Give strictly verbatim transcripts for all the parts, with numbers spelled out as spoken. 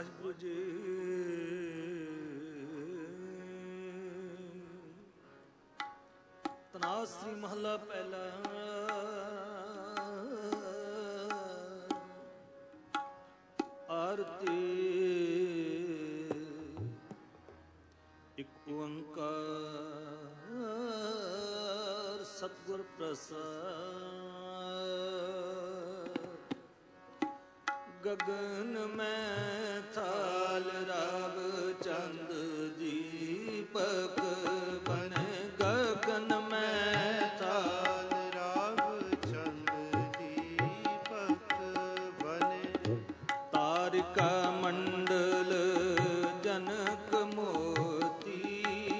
ਵਾਹਿਗੁਰੂ ਜੀ। ਤਨਾਸਰੀ ਮਹੱਲਾ ਪਹਿਲਾ। ਆਰਤੀ ਇਕ ਓੰਕਾਰ ਸਤਿਗੁਰ ਪ੍ਰਸਾਦ। ਗਗਨ ਮੈਂ ਥਾਲ ਰਾਵ ਚੰਦ ਦੀਪਕ ਬਨੇ। ਗਗਨ ਮੈਂ ਥਾਲ ਰਾਵ ਚੰਦ ਦੀਪਕ ਬਨੇ। ਤਾਰਿਕਾ ਮੰਡਲ ਜਨਕ ਮੋਤੀ।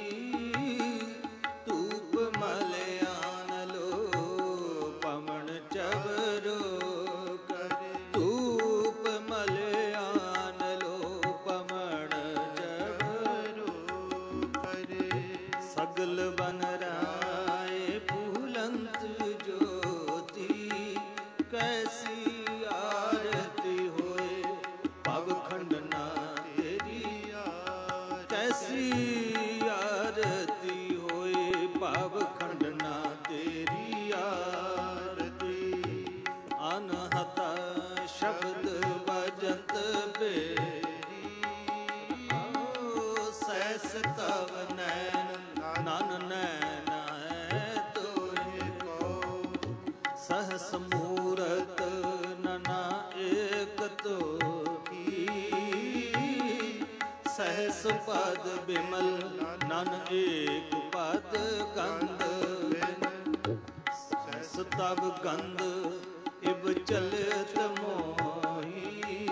ਧੂਪ ਮਲਿਆਨ ਲੋ ਪਵਨ ਚਵਰੋ ਕਰੇ। ਧੂਪ ਮਲਿਆਨ ਲੋ ਪਵਨ ਚਵਰੋ ਕਰੇ। ਸਗਲ ਬਨ ਰਾਏ ਫੂਲੰਤ ਜੋਤੀ। ਕੈਸੀ ਆਰਤੀ ਹੋਏ ਭਵ ਖੰਡਨਾ ਤੇਰੀ। ਕੈਸੀ ਆਰਤੀ ਹੋਏ ਭਵ ਖੰਡਨਾ ਤੇਰੀ ਆਰਤੀ। ਅਨਹਤਾ ਸ਼ਬਦ ਬਜਤ ਬੇਰੀ। ਸੈਸ ਤਵ ਨੈਣ ਨਨ ਨੈਣ ਹੈ ਤੋਹਿ ਕੋ। ਸਹਸ ਮੂਰਤ ਨਨਾ ਏਕ ਤੋਹੀ। ਸਹਸ ਪਦ ਬਿਮਲ ਨਨ ਏਕ ਪਦ ਗੰਧ ਬਿਨ। ਸਹਸ ਤਵ ਗੰਧ ਇਬ ਚਲਤ ਮੋਹੀ।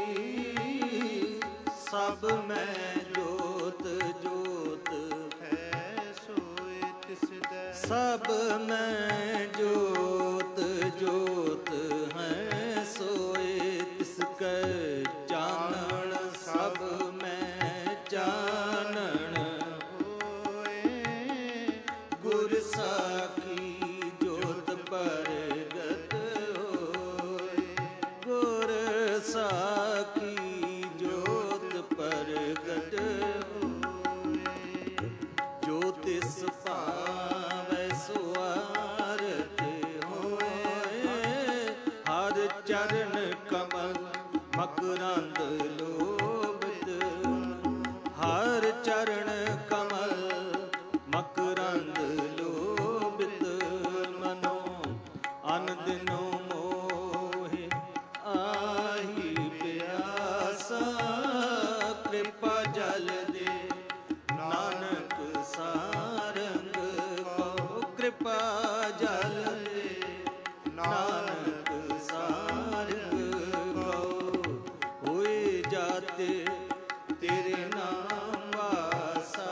ਸਭ ਮੈਂ ਜੋਤ ਜੋਤ ਹੈ ਸੋਇ ਤਿਸ ਦੈ। ਸਭ ਮੈਂ ਜੋਤ ਜੋਤ ਹੈ ਸੋਇ ਤਿਸ ਕੈ। ਚਾਨਣ ਸਭ ਮੈਂ ਚਾਨਣ ਹੋਏ। ਗੁਰ ਸਾਖੀ ਜੋਤ ਪ੍ਰਗਟ ਹੋਏ। ਗੁਰ ਸਾਖੀ ਜੋਤ ਪ੍ਰਗਟ ਹੋਏ। ਜੋ ਤਿਸ ਭਾਵੈ ਸੋ ਆਰਤੀ ਹੋਏ। ਹਰ ਚਰਨ ਕਮਲ ਮਕਰੰਦ ਲੋਭਿਤ। ਹਰ ਚਰਨ ਕਮਲ ਮਕਰੰਦ ਲੋਭਿਤ। ਮਨੋ ਅਨ ਦਿਨੋ ਮੋਹਿ ਆਹੀ ਪਿਆਸਾ। ਕਿਰਪਾ ਜਲ ਦੇ ਨਾਨਕ ਸਾਰੰਗ ਕੋ। ਕਿਰਪਾ ਜਲ ਦੇ ਨਾਨਕ ਸਾਰੰਗ ਕੋ। ਹੋਏ ਜਾਤੇ ਤੇਰੇ ਨਾਮ ਵਾਸਾ।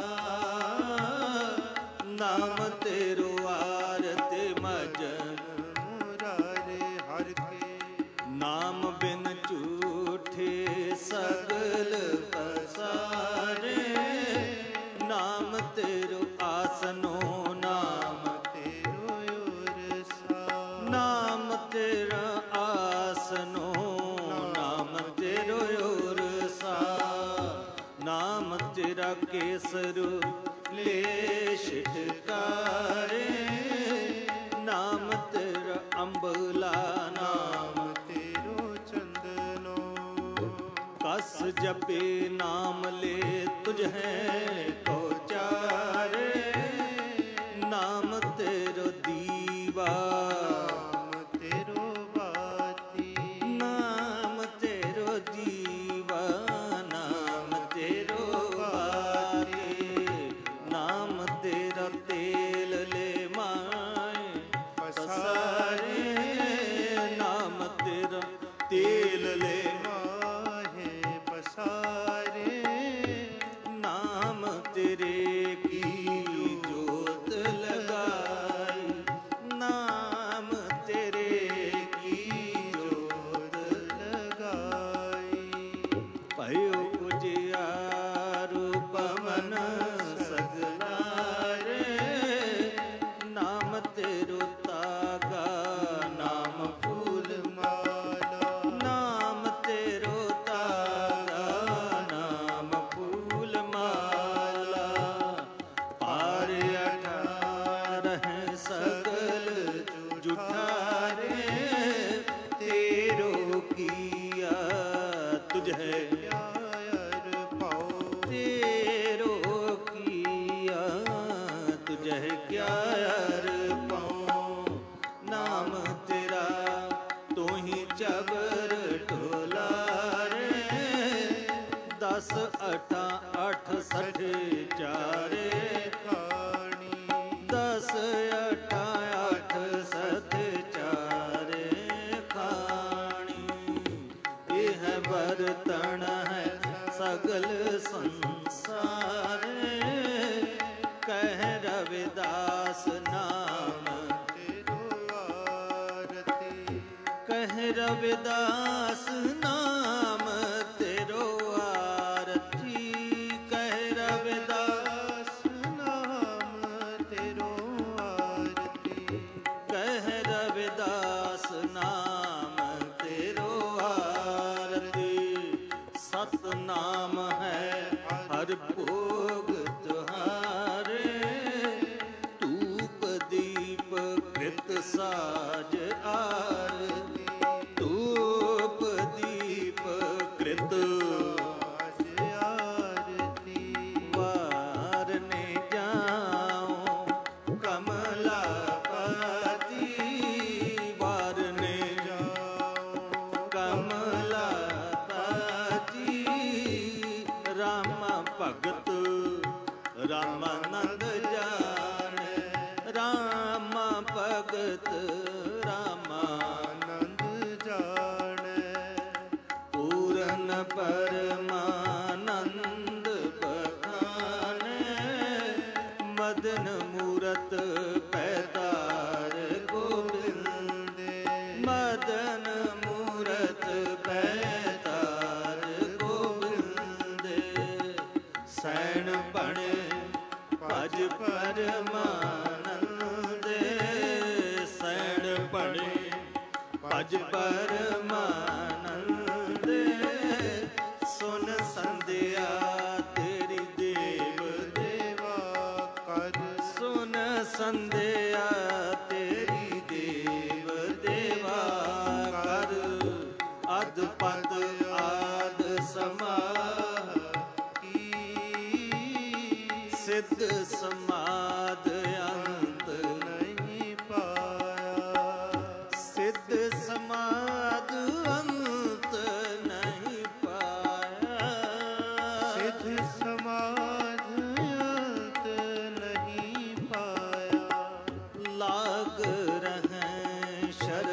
ਨਾਮ ਤੇਰੋ ਆਰਤੇ ਮਜਨ ਮੁਰਾਰੇ ਹਰ ਕੇ। ਨਾਮ ਬਿਨ ਝੂਠੇ ਸਗਲ ਪਸਾਰੇ। ਨਾਮ ਤੇਰੋ ਆਸਨੋ ਨਾਮ ਤੇਰੋ ਉਰਸਾ। ਨਾਮ ਤੇਰਾ ਆਸਨੋ ਨਾਮ ਤੇਰੋ ਉਰਸਾ। ਨਾਮ ਤੇਰਾ ਕੇਸਰ ਲੇਸ਼ ਢਕਾਰੇ। ਨਾਮ ਤੇਰਾ ਅੰਬਲਾ ਨਾਮ ਤੇਰੋ ਚੰਦਨੋ। ਕਸ ਜਪੇ ਨਾਮ ਲੈ ਤੁਝ ਹੈ ਕੋ ਚਾਰੇ। ਨਾਮ ਤੇਰੋ ਦੀਵਾ ਨਾਮ ਤੇਰੋ ਬਾਤੀ। ਨਾਮ ਤੇਰੋ ਦੀਵਾ ਨਾਮ ਤੇਰੋ ਬਾਤੀ। ਨਾਮ ਤੇਰਾ ਤੇਲ ਲੈ ਮਾਏ ਪਸਾਰੇ। ਨਾਮ ਤੇਰਾ ਤੇਲ ਲੈ ਮਾਹੇ ਪਸਾਰੇ। ਨਾਮ ਤੇਰੇ ਕੀ ਜੋਤ ਲਗਾਈ। ਨਾਮ ਤੇਰੇ ਕੀ ਜੋਤ ਲਗਾਈ। ਭਇਓ ਉਜਿਆਰੂ ਪਵਨ ਸਗਲਾਰੇ। ਨਾਮ ਤੇਰੋ ਤਾਗਾ ਨਾਮ ਫੂਲ ਮਾਲਾ। ਨਾਮ ਤੇਰੋ ਤਾਗਾ रविदास नाम तेरो आरती, कह रविदास नाम तेरो आरती, कह रविदास नाम तेरो आरती। सतनाम है हर भोग तुहारे, धूप दीप कृत साज आरती, धूप दीप कृत साज आरती। वारने जाऊं कमलापति, वारने जाऊं कमलापति। राम भगत रामानंद जाने, राम भगत रामानंद आनंद जाने, पूरन परमानंद बखाने। मदन मूरत पैतार गोबिंद, मदन मूरत पैतार गोबिंद। सैन बणे भज परमानंद, सैन बणे भज परमानंद। सुन संध्या तेरी देव देवा कर सुन संध्या तेरी देव देवा कर। अध पद आद समाह की, सिद्ध समाध अंत नहीं पाया, सिद्ध समाध अंत नहीं पाया। सिद्ध समाध अंत नहीं पाया। लाग रहें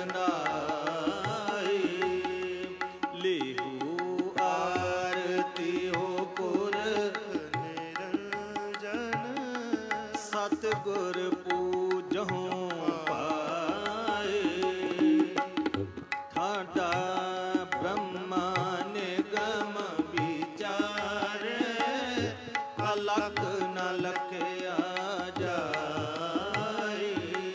शरणाई, लेहू आरती हो पुरख निरंजन सतगुर पूजहूं पाए। ठाडा ब्रह्मा निगम विचारे, अलख न लखया जाए।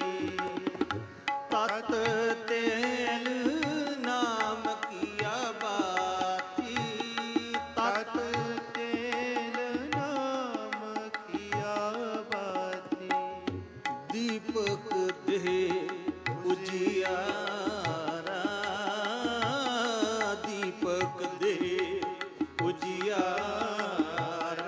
तत तेल नाम किया बाती, तत तेल नाम किया बाती। दीपक देह उजियारा, दीपक देह उजियारा।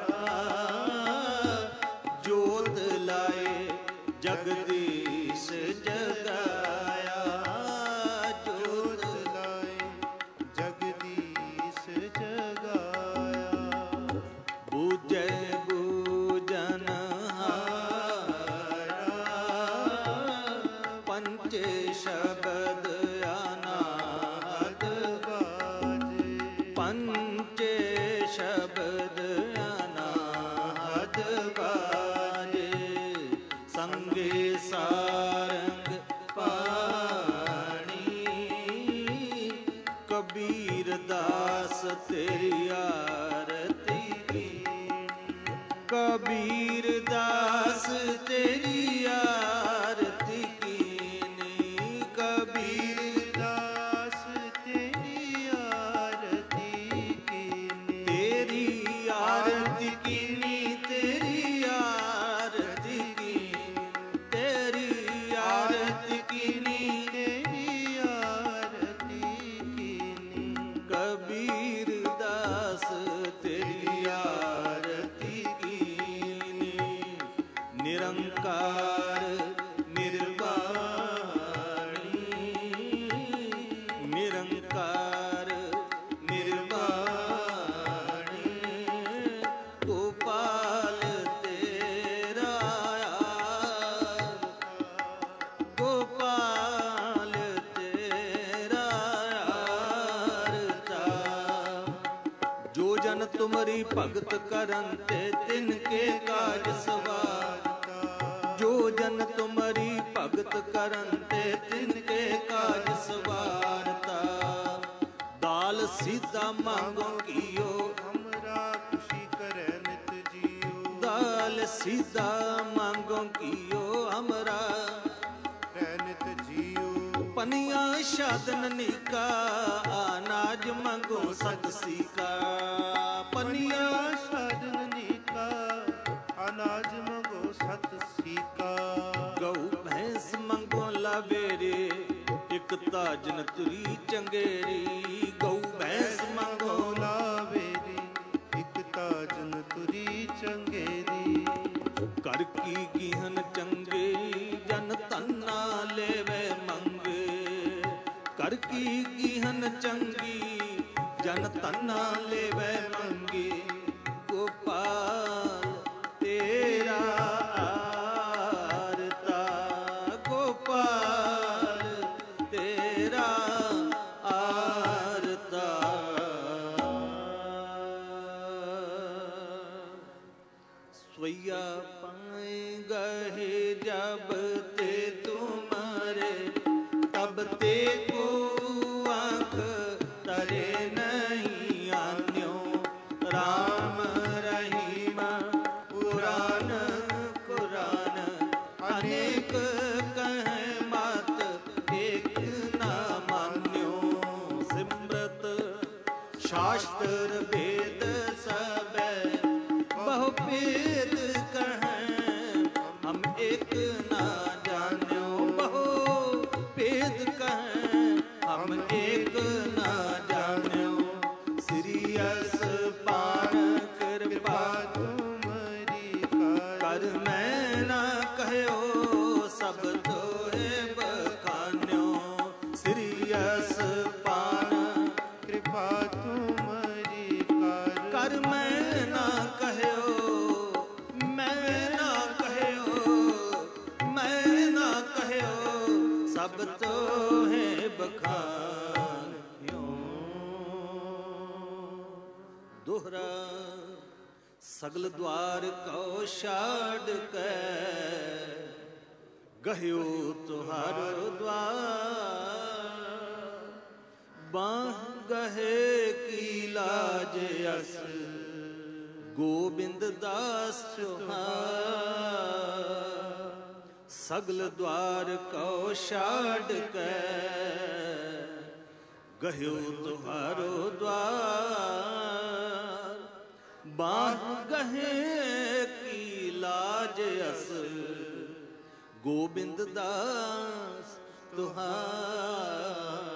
जोत लाए जगदीश जगाया, जोत जोत लाए जगदीश जगाया। बूझे बूझनहारा, पंचे शब्द अनाहत बाजे पंचे शब्द अनाहत बाजे। संगे सारंग पाणी, कबीर दास तेरी आरती कीनी, कबीर दास तेरी आरती कीनी। कबीर दास तेरी आरती कीनी, तेरी आरती कीनी, तेरी आरती कीनी, तेरी आरती कीनी। तेरी आरती कीनी। कबीर दास तेरी आरती कीनी। निरंकार निर्वाणी, निरंकार निर्वाणी। गोपाल तेरा गोपाल तेरा आरता। जो जन तुमरी भगत करन ते तिनके काज सवारता। जो जन तुमरी भगत करन ते तिनके काज सवारता। सीधा मांगो कियो, हमरा खुशी करे नित जियो। दाल सीधा मांगो कियो, हमरा नित जियो। पनिया शादन निका, अनाज मांगो सत सीका। पनिया शादन निका, अनाज मांगो सत सीका। गऊ भैंस मांगो लावेरे, एक ताजन तुरी चंगेरी। गऊ भैंस मांगो लावेरे, एक ताजन तुरी चंगेरी। कर की गिहन चंगे, जन तन्ना लेवे मंगे। कर की गिहन चंगी, जन तन्ना लेवे मंगे। गोपाल तेरा आरता, गोपाल तेरा आरता। स्वैया पाए गहे जब ते तुम्हारे, तब ते को आँख तरे नहीं आन्यो। राम रहीम पुराण कुरान, अनेक कहे मात एक ना मान्यो। सिमरत शास्त्र वेद सब बहु भेद कहें, हम एक ना जान्यो। बहु भेद कहें, हम एक ना जान्यो। सिरियस पान कृपा तुम्हारी कर मैं ना कहयो, सब तो है बखान्यो। सिरियस पान कृपा तुम्हारी कर। कर मैं ना कहयो, मैं ना कहयो, मैं ना कहयो, सब तो है बखान्यो। दोहरा सगल द्वार को छाड़ के, गह्यो तुहारो द्वार। बाह गहे की लाज अस, गोबिंद दास चौहान। सगल द्वार को छाड़ के, गह्यो तुहारो द्वार। बाह गहे की लाज अस, गोबिंद दास तुहार।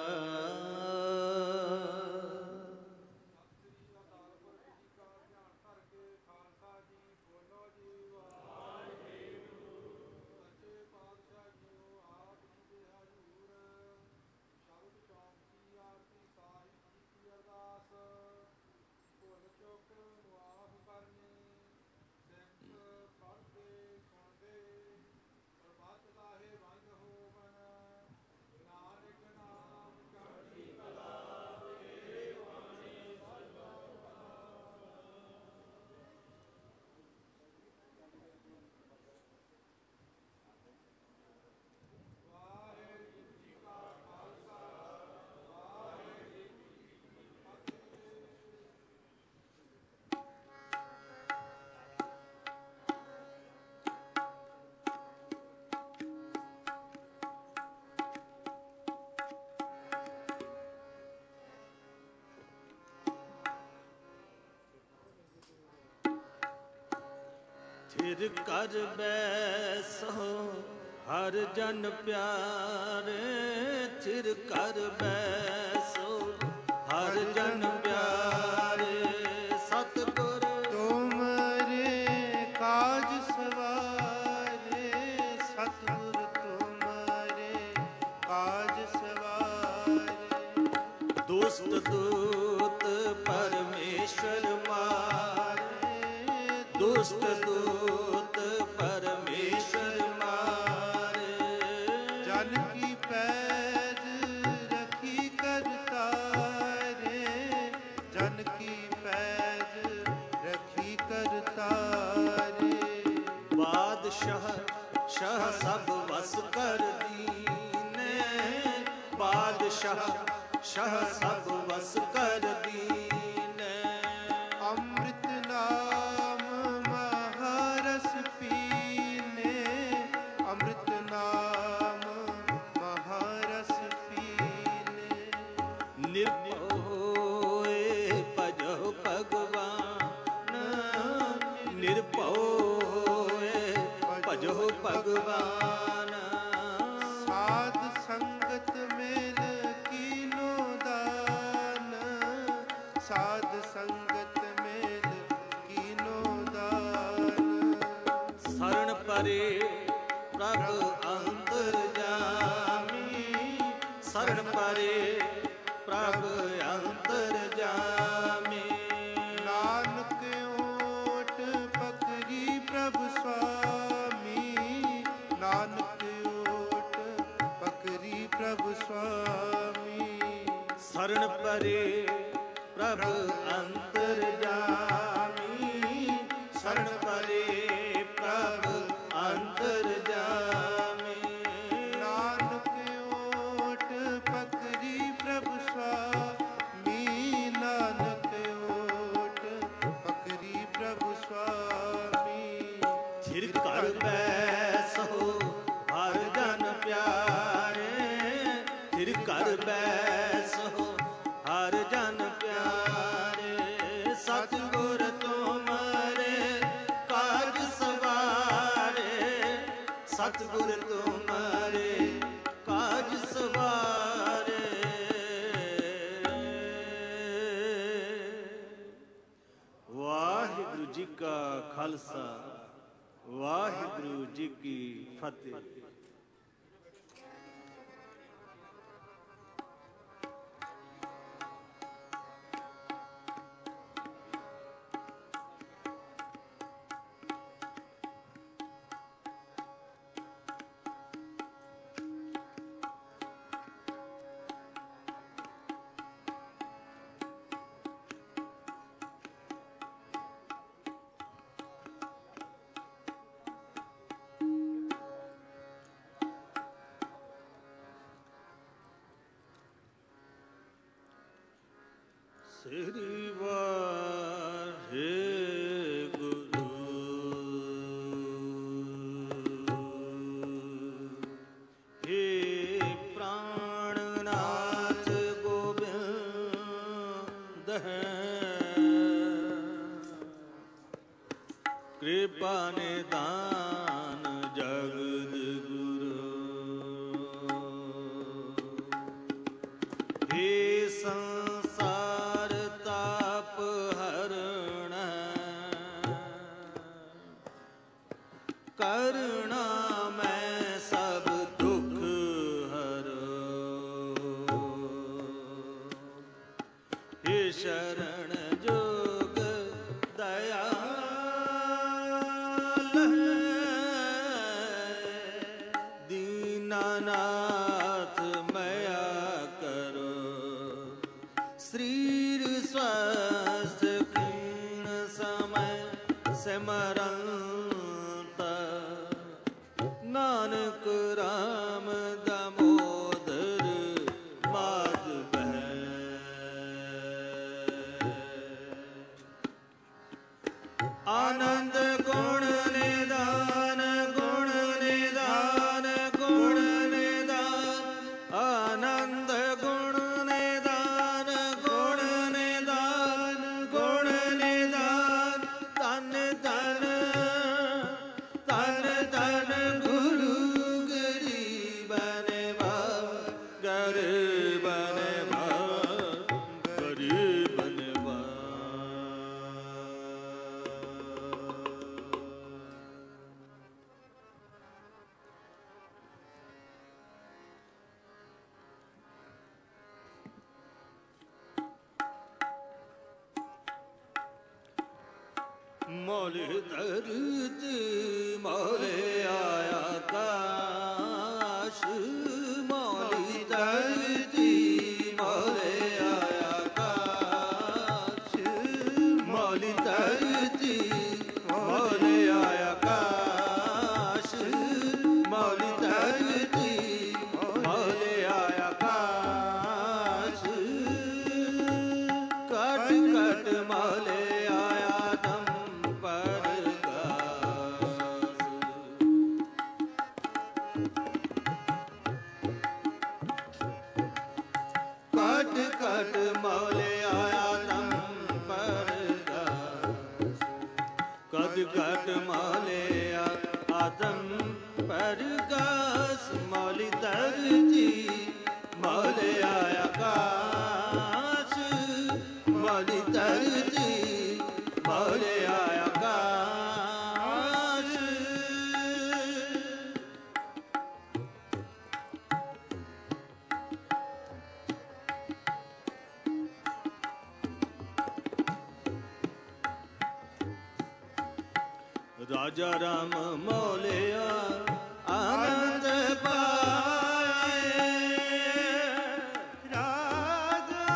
थिर कर बैसो हर जन प्यारे। थिर कर बैसो हर जन प्यारे। सतगुर तुमरे काज सवारे। सतगुर तुमरे काज सवारे। दुष्ट दूत परमेश्वर मारे। दुष्ट दूत परमेश्वर मारे। जन की पैज रखी करतारे। जन की पैज रखी करतारे। बादशाह शाह सब वस कर दीने। बादशाह शाह सब वस कर दीने। ਪਰੇ ਪ੍ਰਭ ਅੰਤਰਜਾਮੀ, ਸਰਣ ਪਰੇ ਪ੍ਰਭ ਅੰਤਰਜਾਮੀ। ਨਾਨਕ ਓਟ ਪਕਰੀ ਪ੍ਰਭ ਸੁਆਮੀ, ਨਾਨਕ ਓਟ ਪਕਰੀ ਪ੍ਰਭ ਸੁਆਮੀ। ਸਰਣ ਪਰੇ ਪ੍ਰਭ ਅੰਤਰਜਾਮੀ, ਸਰਣ ਪਰੇ ਪ੍ਰਭ ਅੰਤਰਜਾਮੀ। ਨਾਨਕ ਓਟ ਪਕਰੀ ਪ੍ਰਭ ਸੁਆਮੀ, ਨਾਨਕ ਓਟ ਪਕਰੀ ਪ੍ਰਭ ਸੁਆਮੀ। ਥਿਰ ਘਰ ਬੈਸੋ ਹਰ ਜਨ ਪਿਆਰੇ, ਥਿਰ ਘਰ ਬੈਸੋ ਹਰ ਜਨ ਪਿਆਰੇ। ਸਤਿਗੁਰ ਤੁਮਰੇ ਕਾਜ ਸਵਾਰੇ, ਸਤਿਗੁਰ ਤੁਮਰੇ ਕਾਜ ਸਵਾਰੇ। ਵਾਹਿਗੁਰੂ ਜੀ ਕਾ ਖਾਲਸਾ, ਵਾਹਿਗੁਰੂ ਜੀ ਕੀ ਫਤਿਹ। ਸ੍ਰੀ ਵਾਹਿਗੁਰੂ ਹੇ ਪ੍ਰਾਣਨਾਥ ਗੋਬਿੰਦ ਹੈ, ਕਿਰਪਾ ਨਿਦਾਨ ਜਗਤ ਗੁਰੂ। ਹੇ ਸੰਸਾਰ ਤਾਪ ਹਰਣ, ਕਰੁਣਾ ਮੈਂ ਸਭ ਦੁਖ ਹਰੋ। ਹੇ ਸ਼ਰਨ ਜੋਗ ਦਇਆਲ, ਦੀਨਾਨਾਥ ਮਇਆ ਕਰੋ। ਸਰੀਰ ਸਵਸਥ ਖੀਣ ਸਮੈ ਸਿਮਰੰਤ, ਨਾਨਕ ਰਾਮ ਦਮੋਦਰ ਮਾਧਵ। ਆਨੰਦ ਗੁਣ ਨਿਦਾਨ, ਗੁਣ ਨਿਦਾਨ, ਗੁਣ ਨਿਦਾਨ। ਆਨੰਦ ਗੁਣ ਨਿਦਾਨ, ਗੁਣ ਨਿਦਾਨ, ਗੁਣ ਨਿਦਾਨ। ਧੰਨ ਧੰਨ ਧੰਨ ਧੰਨ ਗੁਰੂ ਗਰੀਬ ਨਿਵਾਜ, ਗਰੀਬ ਨਿਵਾਜ, ਗਰੀਬ ਨਿਵਾਜ। ਮੌਲੇ ਧਰਤੀ ਮੌਲੇ ਆਇਆ ਆਕਾਸ਼, ਮੌਲੇ ਧਰਤੀ ਮੌਲੇ ਆਇਆ ਆਕਾਸ਼, ਮੌਲੇ ਧਰਤੀ ਮੌਲੇ ਆਇਆ ਆਕਾਸ਼, ਮੌਲੇ ਧਰਤੀ ਮੌਲੇ ਆਇਆ ਆਕਾਸ਼। ਕਟ ਕਟ ਮੌਲੇ ਕਟ ਮੌਲੇ ਆਇਆ ਤਮ ਪਰਦਾਸ, ਕਦ ਕਟ ਮੌਲੇ ਆਦਮ ਪਰਗਾਸ। ਮੌਲੀ ਧਰਤੀ ਮੌਲੇ ਆਇਆ ਆਕਾਸ਼, ਮੌਲੀ ਧਰਤੀ ਮੌਲੇ ਆਇਆ ਆਕਾਸ਼। ਰਾਜਾ ਰਾਮ ਮੋਲਿਆ ਆਨੰਦ ਪਾਏ। ਰਾਜਾ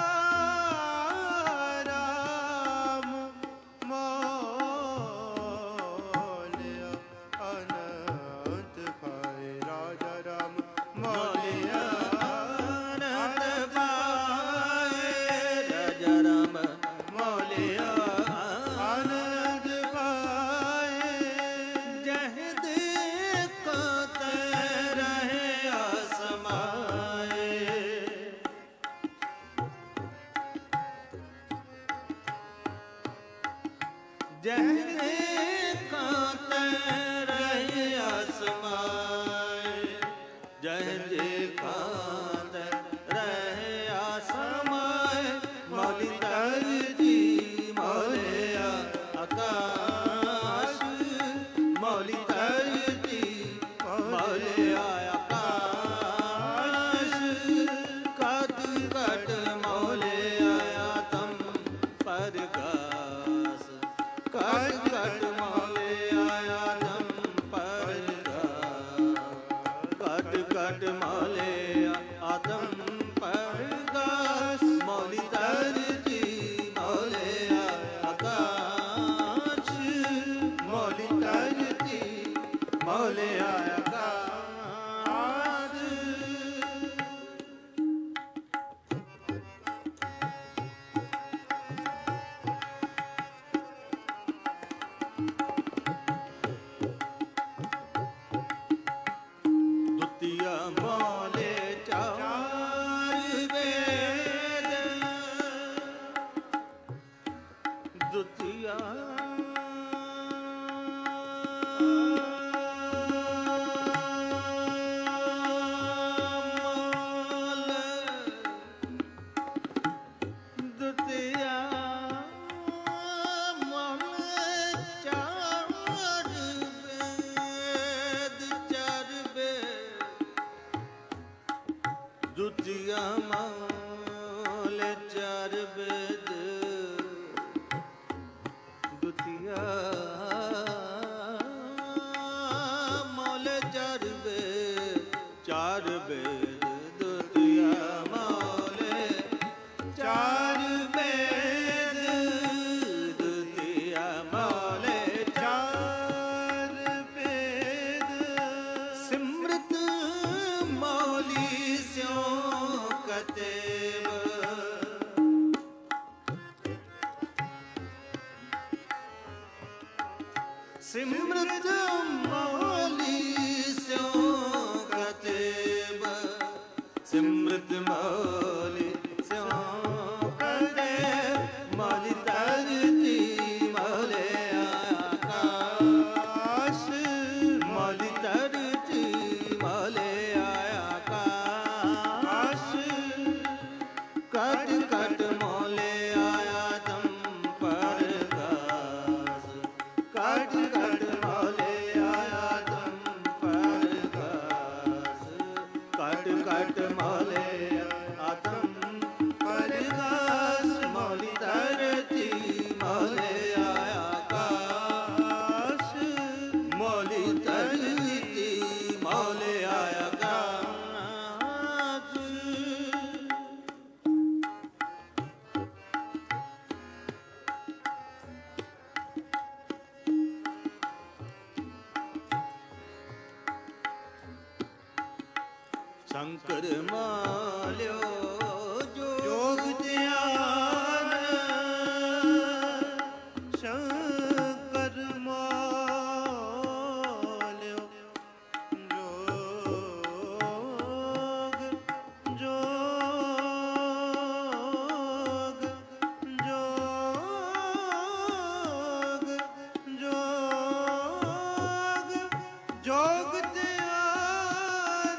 ਰਾਮ ਮੋਲਿਆ ਆਨੰਦ ਪਾਏ। ਰਾਜਾ ਰਾਮ ਮੋਲਿਆ ਆਨੰਦ ਪਾਏ। ਰਾਜਾ ਰਾਮ ਮੋਲਿਆ ਆਨੰਦ ਪਾਏ। ਜਹ ਦੇਖੋ ਤੈ ਰਹਿਆ ਸਮਾਏ। ਜਹ ਦੇਖੋ ਤੈ ਰਹਿਆ ਸਮਾਏ। ਜਹ ਦੇਖੋ ਤੈ ਰਹਿਆ ਸਮਾਏ। ਮੌਲੀ ਧਰਤੀ ਮੌਲਿਆ ਆਕਾਸ਼। ਮੌਲੀ ਧਰਤੀ ਮੌਲਿਆ ਆਕਾਸ਼। ਕਦ ਕਟ ਮੌਲਿਆ ਆਤਮ ਪਰਗਾਸ। ਕਦ ਕਟ ਮੌਲਿਆ ਆਤਮ ਪਰਗਾਸ। ਕਟ ਕਟ ਮੌਲਿਆ ਆਤਮ ਪਰਗਾਸ। ਮੌਲੀ ਧਰਤੀ ਮੌਲਿਆ ਆਕਾਸ਼। ਮੌਲੀ ਧਰਤੀ ਮੌਲਿਆ ਆਕਾਸ਼। ਦੁਤੀਆ ਮੌਲੇ ਚਾਰ ਵੇਦ। ਦੁਤੀਆ ਮੌਲ। ਦੁਤੀਆ ਮੌਲ ਚਾਰ ਵੇਦ। ਚਾਰ ਵੇਦ ਦੁਤੀਆ ਮੌਲ ਚਾਰ ਵੇਦ। ਦੁਤੀਆ ਮੌਲ ਚਾਰ ਵੇਦ। ਚਾਰ ਵੇਦ ਦੁਤੀਆ ਮੌਲ ਚਾਰ ਵੇਦ। ਦੁਤੀਆ ਮੌਲ ਚਾਰ ਵੇਦ। ਸਿਮਰਤ ਮੌਲੀ ਸਿਉ ਕਤੇਬ। ਸਿਮਰਤ ਮੌਲੀ ਸਿਉ ਕਤੇਬ। ਸਿਮਰਤ ਮੌਲੀ ਸਿਉ ਕਤੇਬ। ਮੌਲੀ ਧਰਤੀ ਮੌਲਿਆ ਆਕਾਸ਼। ਮੌਲੀ ਧਰਤੀ ਮੌਲਿਆ ਆਕਾਸ਼। ਕਟ ਕਟ ਮੌਲਿਆ ਆਤਮ ਪਰਗਾਸ। ਕਟ ਕਟ ਮੌਲਿਆ ਆਤਮ ਪਰਗਾਸ। ਕਟ ਕਟ ਮੌਲਿਆ ਆਤਮ ਪਰਗਾਸ। ਮੌਲੀ ਧਰਤੀ ਮੌਲਿਆ ਆਕਾਸ਼। ਮੌਲੀ ਧਰਤੀ ਮੌਲਿਆ ਆਕਾਸ਼। ਸ਼ੰਕਰ ਮਾਲਿਓ ਜੋਗ ਧਿਆਨ। ਸ਼ੰਕਰ ਮਾਲਿਓ ਜੋਗ ਜੋਗ ਜੋਗ ਜੋਗ ਜੋਗ ਧਿਆਨ।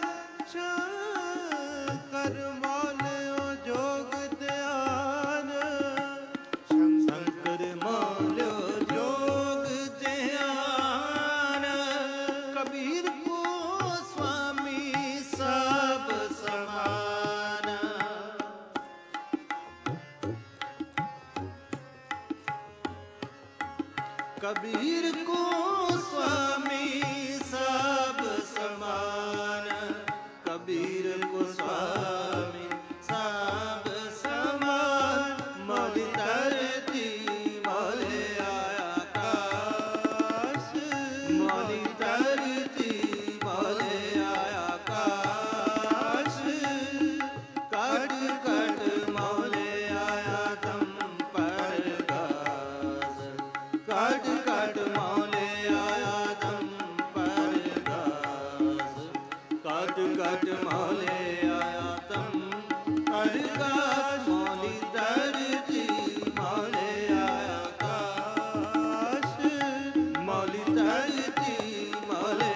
ਸ਼ੰਕਰ ਮਾਲਿਓ ਜੋਗ ਧਿਆਨ। ਸ਼ੰਕਰ ਮਾਲਿਓ ਜੋਗ ਧਿਆਨ। ਕਬੀਰ ਕੋ ਸੁਆਮੀ ਸਭ ਸਮਾਨ। कबीर को ਕੋ ਸੁਆਮੀ ਸਭ ਸਮਾਨ, ਮੌਲੀ ਧਰਤੀ ਮੌਲੇ ਆਕਾਸ਼, ਮੌਲੀ ਧਰਤੀ ਮੌਲੇ ਆਕਾਸ਼, ਕਟ ਕਟ ਮੌਲੇ ਆਇਆ ਤਮ ਪਰਗਾਸ, ਕਟ ਕਟ ਮੌਲੇ ਆਇਆ ਤਮ ਪਰਗਾਸ, ਕਟ ਕਟ ਮੌਲੇ ਆਇਆ ਤਮ ਪਰਗਾਸ, ਮੌਲੀ ਧਰਤੀ ਮੌਲੇ ਆਕਾਸ਼, ਮੌਲੀ ਧਰਤੀ ਮੌਲੇ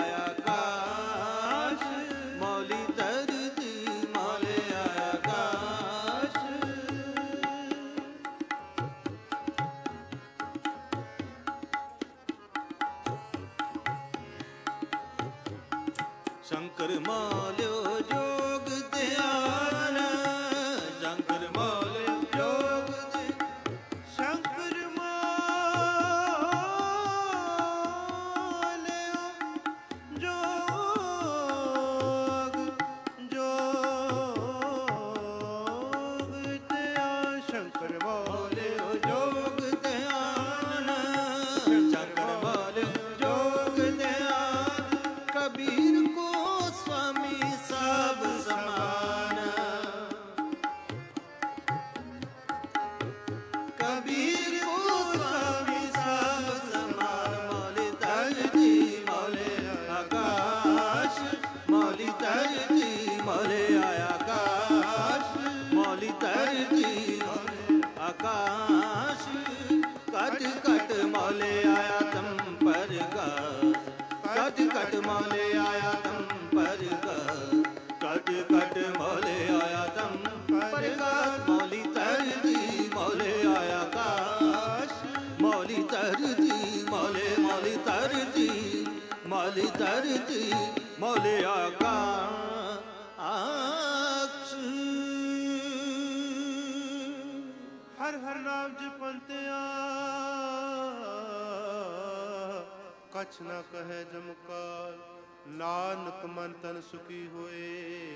ਆਕਾਸ਼, ਮੌਲੀ ਧਰਤੀ ਮੌਲੇ ਆਕਾਸ਼। ਸ਼ੰਕਰ ਮੌਲਿਓ ਜੋਗ ਧਿਆਨ, ਸ਼ੰਕਰ ਮੌਲਿਓ ਜੋਗ ਧਿਆਨ, ਸ਼ੰਕਰ ਮੌਲਿਓ ਜੋਗ ਜੋਗ ਧਿਆਨ, ਸ਼ੰਕਰ ਮੌਲਿਓ ਜੋਗ ਧਿਆਨ, ਸ਼ੰਕਰ ਮੌਲਿਓ ਜੋਗ ਧਿਆਨ, ਕਬੀਰ ਕੋ ਸੁਆਮੀ ਸਭ ਸਮਾਨ, ਕਬੀਰ ਕੋ ਸੁਆਮੀ ਸਭ ਸਮਾਨ, ਮੌਲੀ ਧਰਤੀ ਮੌਲੇ ਆਕਾਸ਼, ਮੌਲੀ ਧਰਤੀ ਮੌਲੇ ਆਕਾਸ਼, ਮੌਲੀ ਧਰਤੀ ਆਕਾਸ਼, ਕਟ ਕਟ ਮੌਲੇ ਆਇਆ ਤਮ ਪਰਗਾਸ, ਕਟ ਕਟ ਮੌਲੇ ਆਇਆ ਤਮ ਪਰਗਾਸ, ਕਟ ਕਟ ਮੌਲੇ ਆਇਆ ਤਮ ਪਰਗਾਸ, ਮੌਲੀ ਧਰਤੀ ਮੌਲੇ ਆਕਾਸ਼, ਮੌਲੀ ਧਰਤੀ ਮੌਲੇ ਮੌਲੀ ਧਰਤੀ ਮੌਲੀ ਧਰਤੀ ਮੌਲੇ ਆਕਾਸ਼। ਹਰ ਹਰ ਨਾਮ ਜਪੰਤਿਆ ਕਛ ਨਾ ਕਹੈ ਜਮਕਾਲ, ਨਾਨਕ ਮਨ ਤਨ ਸੁਖੀ ਹੋਏ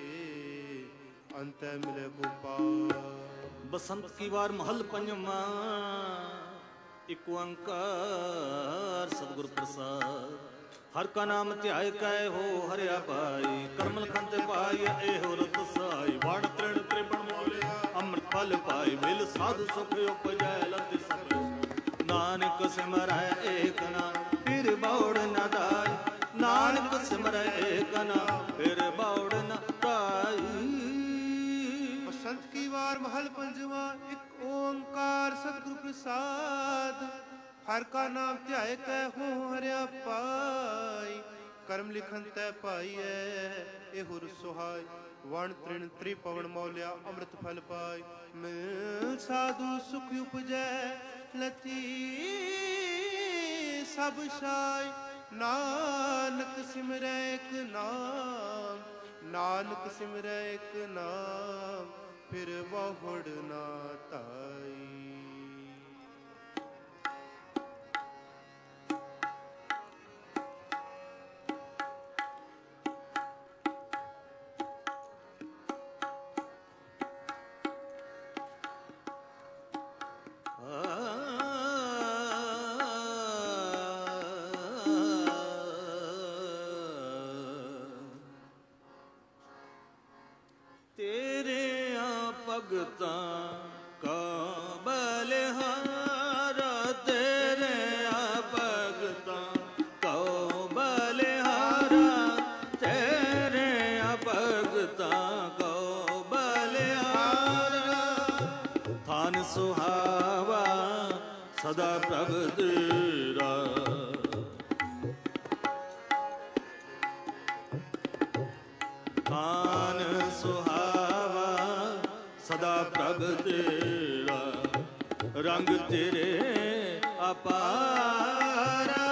ਅੰਤੈ ਮਿਲੇ ਗੋਪਾਲ। ਬਸੰਤ ਕੀ ਵਾਰ ਮਹਲ ਪੰਜਵਾਂ, ਇਕ ਓੰਕਾਰ ਸਤਿਗੁਰ ਪ੍ਰਸਾਦ। ਹਰ ਕਾ ਨਾਮ ਧਿਆਇ ਕੈ ਹੋ ਹਰਿਆ ਪਾਈ, ਕਰਮਲ ਖੰਤ ਪਾਈ ਇਹੋ ਰਤ ਸਾਈ। ਵਣ ਤ੍ਰਿਣ ਤ੍ਰਿਪਣ ਮੋਲਿਆ ਅੰਮ੍ਰਿਤ ਫਲ ਪਾਈ, ਮਿਲ ਸਾਧੂ ਸੁਖ ਉਪਜੈ ਲਤਿ ਸਭ। ਨਾਨਕ ਸਿਮਰੈ ਏਕ ਨਾਮ ਫਿਰ ਬੌੜ ਨ ਦਾਈ, ਨਾਨਕ ਸਿਮਰੈ ਏਕ ਨਾਮ ਫਿਰ ਬੌੜ ਨ ਦਾਈ। ਬਸੰਤ ਕੀ ਵਾਰ ਮਹਲ ਪੰਜਵਾ, ਇੱਕ ਓੰਕਾਰ ਸਤਿਗੁਰ ਪ੍ਰਸਾਦ। ਹਰ ਕਾ ਨਾਮ ਧਿਆਏ ਕੈ ਹੋ ਹਰਿਆ ਪਾਈ, ਕਰਮ ਲਿਖਨ ਤੈ ਪਾਈਐ ਇਹੋ ਸੁਹਾਈ। ਵਣ ਤ੍ਰਿਣ ਤ੍ਰਿਪਵਨ ਮੌਲਿਆ ਅੰਮ੍ਰਿਤ ਫਲ ਪਾਈ, ਮਿਲ ਸਾਧੂ ਸੁਖ ਉਪਜੈ ਲਤੀ ਸਭ ਸਾਈ। ਨਾਨਕ ਸਿਮਰੈ ਇਕ ਨਾਮ, ਨਾਨਕ ਸਿਮਰੈ ਇਕ ਨਾਮ ਫਿਰ ਬਹੁੜ ਨਾ ਧਾਈ। ਭਗਤਾਂ ਕਾ ਬਲਿਹਾਰਾ, ਤੇਰੇ ਆ ਭਗਤਾਂ ਕਾ ਬਲਿਹਾਰਾ, ਤੇਰੇ ਆ ਭਗਤਾਂ ਕਾ ਬਲਿਹਾਰਾ। ਥਾਨ ਸੁਹਾਵਾ ਸਦਾ ਪ੍ਰਭ ਤੇਰਾ, ਥਾਨ ਸੁਹਾਵਾ ਸਦਾ ਪ੍ਰਭ ਤੇਰਾ। ਰੰਗ ਤੇਰੇ ਅਪਾਰਾ,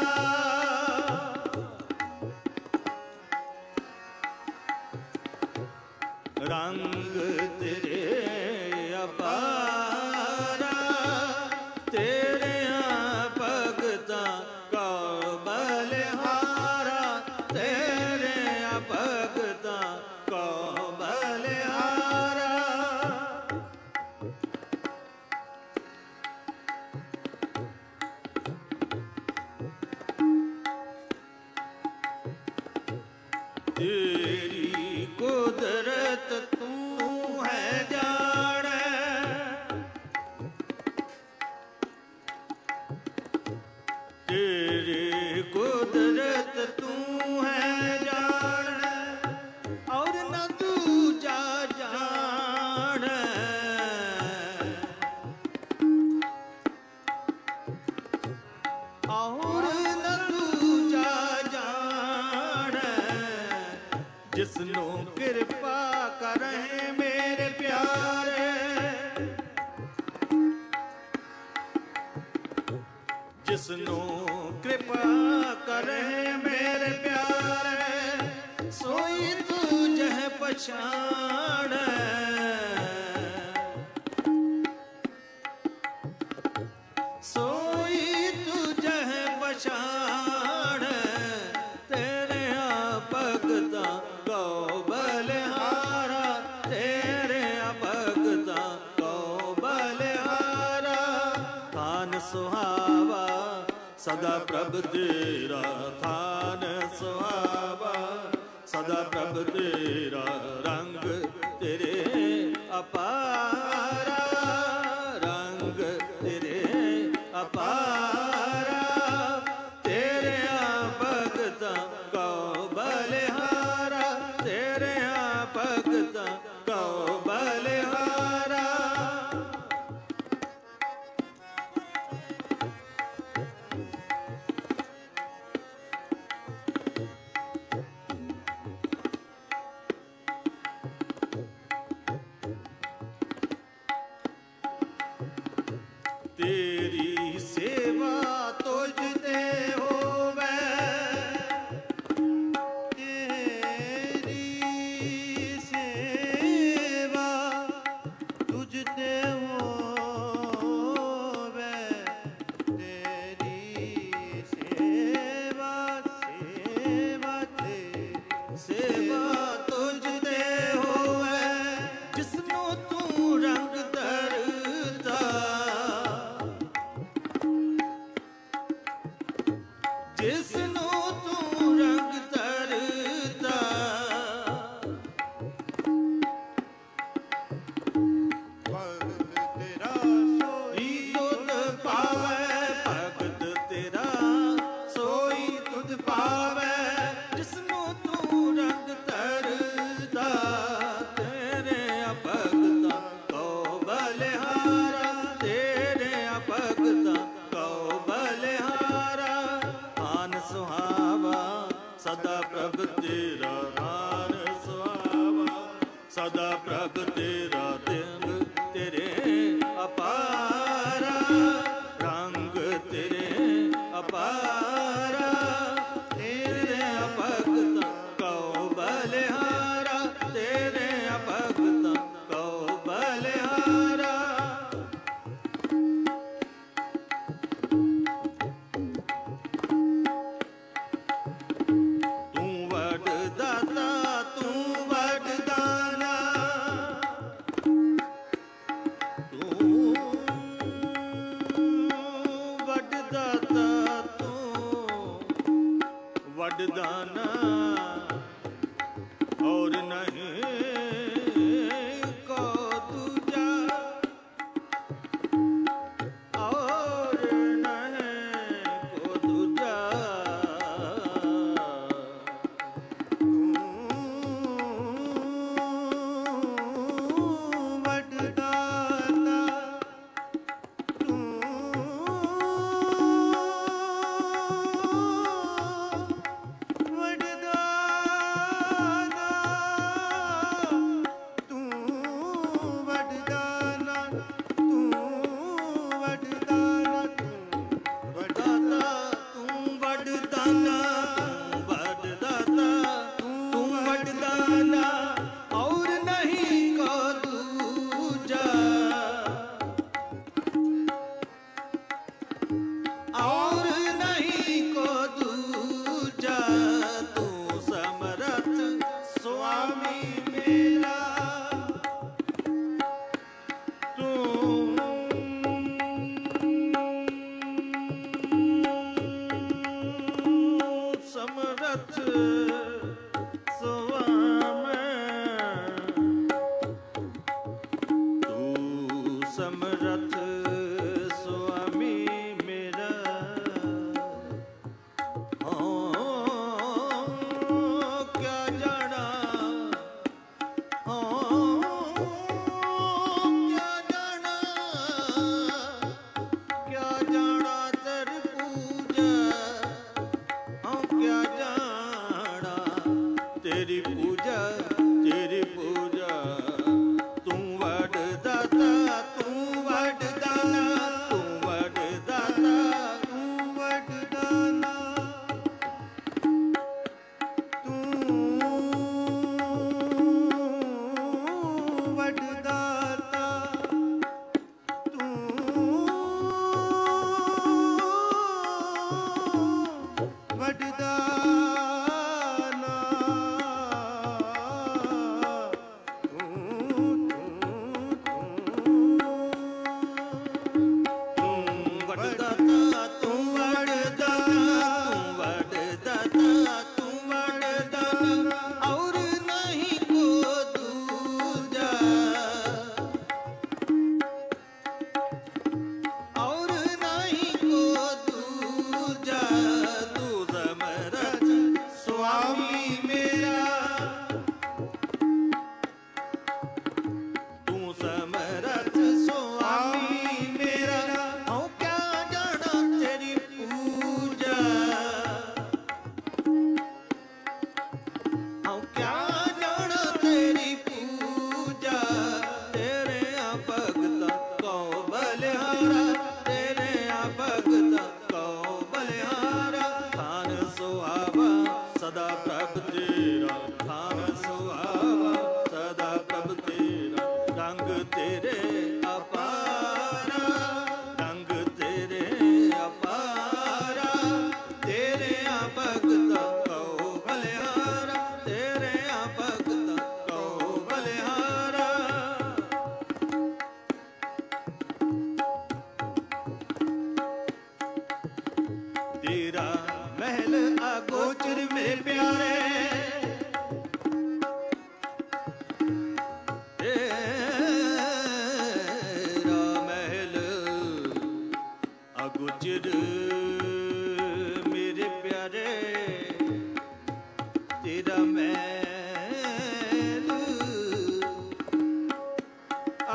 ਰੰਗ ਤੇਰੇ ਅਪਾਰਾ। ਤੇਰਿਆਂ ਭਗਤਾਂ ਕਾ ਬਲਿਹਾਰਾ, ਤੇਰਿਆਂ ਭਗਤਾਂ ਕਾ न दूजा जाने, और न दूजा जाने, जिसनों कृपा करें मेरे प्यारे, जिसनों कृपा करें मेरे प्यारे, सोई तुझे पछाड़े, सोई तुझे पछाड़े, तेरे भगता को बलिहारा, तेरे भगता को बलिहारा। थान सुहावा सदा प्रभ तेरा, थान सुहावा सदा प्रभ तेरा, रंग तेरे अपारा, रंग तेरे अपारा, तेरे भगता को बलिहारा, तेरे भगता को बलिहारा। तेरी सेवा तुझ ते होवे, तेरी सेवा तुझ ते होवे, तेरी सेवा सेवा तेरी सेवा तुझ ते होवे, जिसनों तू रंग धरता, जिसनों तू रंग धरता, भगत तेरा सोई तुध पावे, भगत तेरा सोई तुध पावे, जिसनों तू रंग धरता, तेरे भगता को बलिहारा, तेरे भगता को बलिहारा। थान सुहावा सदा प्रभ तेरा, थान सुहावा सदा प्रभ तेरा, रंग तेरे अपारा, रंग तेरे अपारा, तेरे भगता को बलिहारा, तेरे भगता को बलिहारा। तू वडदाता तू वडदाना, तू वडदाता तू वडदाना, और नहीं को दूजा, और नहीं को दूजा। वडदाता तू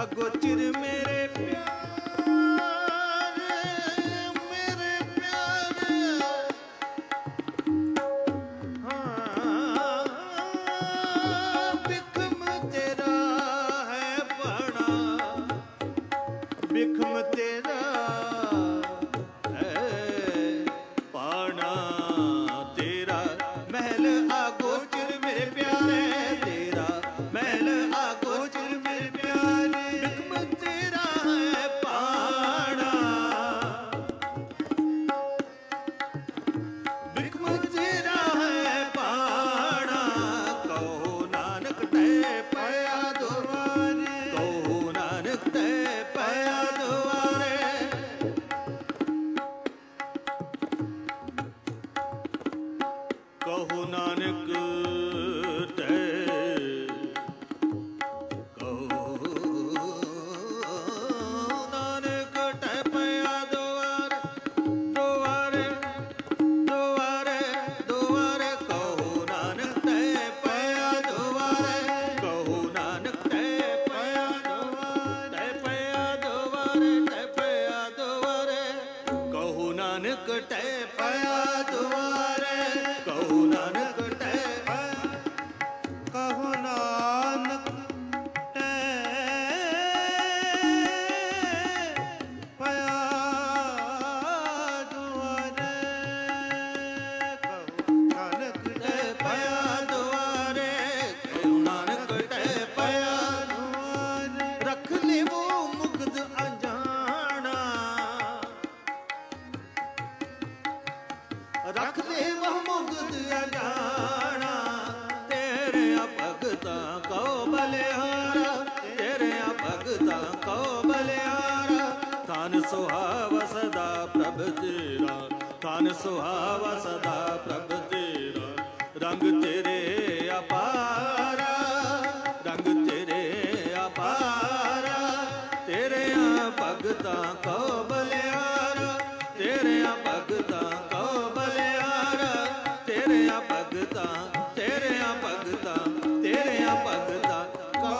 ਅਗੋਚਰ ਮੇਰੇ ਪਿਆਰੇ, ਮੇਰੇ ਪਿਆਰੇ, ਹਾਂ ਬਿਖਮ ਤੇਰਾ ਹੈ ਬੜਾ, ਬਿਖਮ ਤੇਰਾ ਹੈ ਪਾਣਾ, ਤੇਰਾ ਮਹਿਲ ਆਗੋਚਰ ਮੇਰੇ ਪਿਆਰੇ, ਤੇਰਾ ਮਹਿਲ ਆਗੋਚਰ ਮੇਰੇ ਪਿਆਰੇ, ਬਿਖਮ ਤੇਰਾ ਹੈ ਪਾਣਾ, ਬਿਖਮ ਤੇਰਾ ਹੈ ਪਾਣਾ, ਕਹੋ ਨਾਨਕ ਤੈ ਪਿਆ ਦੁਆਰੇ, ਕਹੋ ਨਾਨਕ ਤੈ ਪਿਆ ਦੁਆਰੇ, ਕਹੋ ਨਾਨਕ ਤੈ, ਕਹੋ ਨਾਨਕ ਤੈ ਪਿਆ ਦੁਆਰੇ, ਦੁਆਰੇ, ਦੁਆਰੇ, ਦੁਆਰੇ, ਕਹੋ ਨਾਨਕ ਤੈ ਪਿਆ ਦੁਆਰੇ, ਕਹੋ ਨਾਨਕ ਤੈ ਪਿਆ ਦੁਆਰੇ, ਤੈ ਪਿਆ ਦੁਆਰੇ, ਤੈ ਪਿਆ ਦੁਆਰੇ, ਕਹੋ ਨਾਨਕ ਤੈ ਪਿਆ ਦੁਆਰੇ, ਕਹੋ ਨਾਨਕ ਤੈ, ਕਹੋ ਨਾਨਕ ਤੈ ਪਿਆ ਦੁਆਰੇ, ਕਹੋ ਨਾਨਕ ਤੈ ਪਿਆ ਦੁਆਰੇ, ਕਹੋ ਨਾਨਕ ਤੈ ਪਿਆ ਦੁਆਰੇ, ਰੱਖ ਲੇਵੋ ਮੁਕਤ ਅਜਾਣਾ, ਰੱਖ ਲੇਵੋ ਮੁਕਤ ਅਜਾਣਾ, ਤੇਰਿਆਂ ਭਗਤਾਂ ਕੋ ਬਲਿਹਾਰਾ, ਤੇਰਿਆਂ ਭਗਤਾਂ ਕੋ ਬਲਿਹਾਰਾ, ਧਨ ਸੁਹਾਵਾ ਸਦਾ ਪ੍ਰਭ ਤੇਰਾ, ਧਨ ਸੁਹਾਵਾ ਸਦਾ ਪ੍ਰਭ ਤੇਰਾ, ਰੰਗ ਤੇਰੇ ਅਪਾਰਾ, ਰੰਗ ਤੇਰੇ ਅਪਾਰਾ, ਤੇਰਿਆਂ ਭਗਤਾਂ ਕੋ ਬਲਿਹਾਰਾ, ਤੇਰਿਆਂ ਭਗਤਾਂ ਕੋ ਬਲਿਹਾਰਾ, ਤੇਰਿਆਂ ਭਗਤਾਂ, ਤੇਰਿਆਂ ਭਗਤਾਂ, ਤੇਰਿਆਂ ਭਗਤਾਂ ਕੋ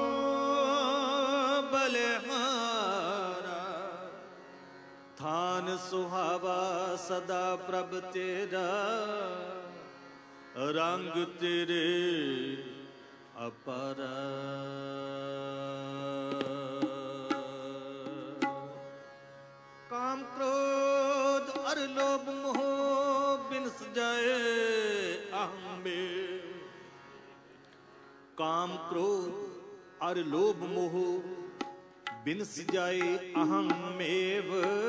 ਬਲਿਹਾਰਾ, ਥਾਨ ਸੁਹਾਵਾ ਸਦਾ ਪ੍ਰਭ ਤੇਰਾ, ਰੰਗ ਤੇਰੇ ਅਪਾਰਾ, ਕਾਮ ਕ੍ਰੋਧ ਅਰ ਲੋਭ ਮੋਹ ਬਿਨ ਸਜਾਏ ਅਹੰ ਮੇਂ, ਕਾਮ ਕ੍ਰੋਧ ਅਰ ਲੋਭ ਮੋਹ ਬਿਨ ਸਜਾਏ ਅਹੰ ਮੇਵ,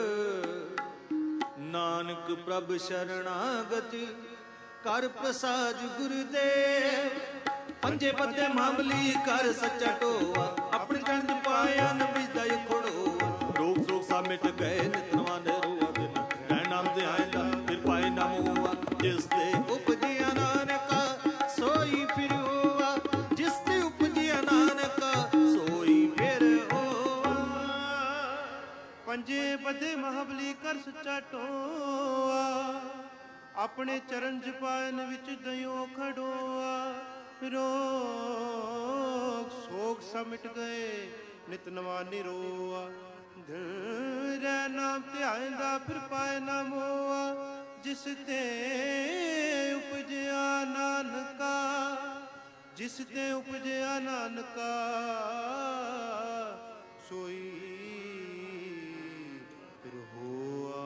ਨਾਨਕ ਪ੍ਰਭ ਸ਼ਰਣਾਗਤ ਕਰ ਪ੍ਰਸਾਦ ਗੁਰਦੇਵ, ਪੰਜੇ ਪੱਤੇ ਮਾਮਲੀ ਕਰ ਸੱਚਾ ਢੋਆ, ਆਪਣੇ ਚੰਦ ਪਾਇਆ ਨਬੀਦਾ ਖੜੋਆ, ਰੋਗ ਸੋਗ ਸਾ ਮਿਟ ਗਏ ਨਿਤ ਨਵਾਂ ਰੋਆ ਬਿਨ, ਰਹਿ ਨਾਮ ਤੇ ਆਇਂਦਾ ਫਿਰ ਪਾਏ ਨਾ ਮੋਆ, ਜਿਸ ਤੇ ਉਪਜਿਆ ਨਾਨਕਾ ਸੋਈ ਫਿਰ ਹੋਆ, ਜਿਸ ਤੇ ਉਪਜਿਆ ਨਾਨਕਾ ਸੋਈ ਫਿਰ ਹੋਆ, ਪੰਜੇ ਬੱਧੇ ਮਹਾਬਲੀ ਕਰ ਸੱਚਾ ਢੋਆ, ਆਪਣੇ ਚਰਨ ਜਪਾਇਨ ਵਿੱਚ ਦਇਓ ਖੜੋਆ, ਰੋਗ ਸੋਗ ਸਭ ਮਿਟ ਗਏ ਨਿਤ ਨਵਾਂ ਨਿਰੋਆ, ਰਹਿ ਨਾਮ ਧਿਆਇਂਦਾ ਫਿਰ ਪਾਏ ਨਾ ਮੋਆ, ਜਿਸ ਤੇ ਉਪਜਿਆ ਨਾਨਕਾ, ਜਿਸ ਤੇ ਉਪਜਿਆ ਨਾਨਕਾ ਸੋਈ ਫਿਰ ਹੋਆ।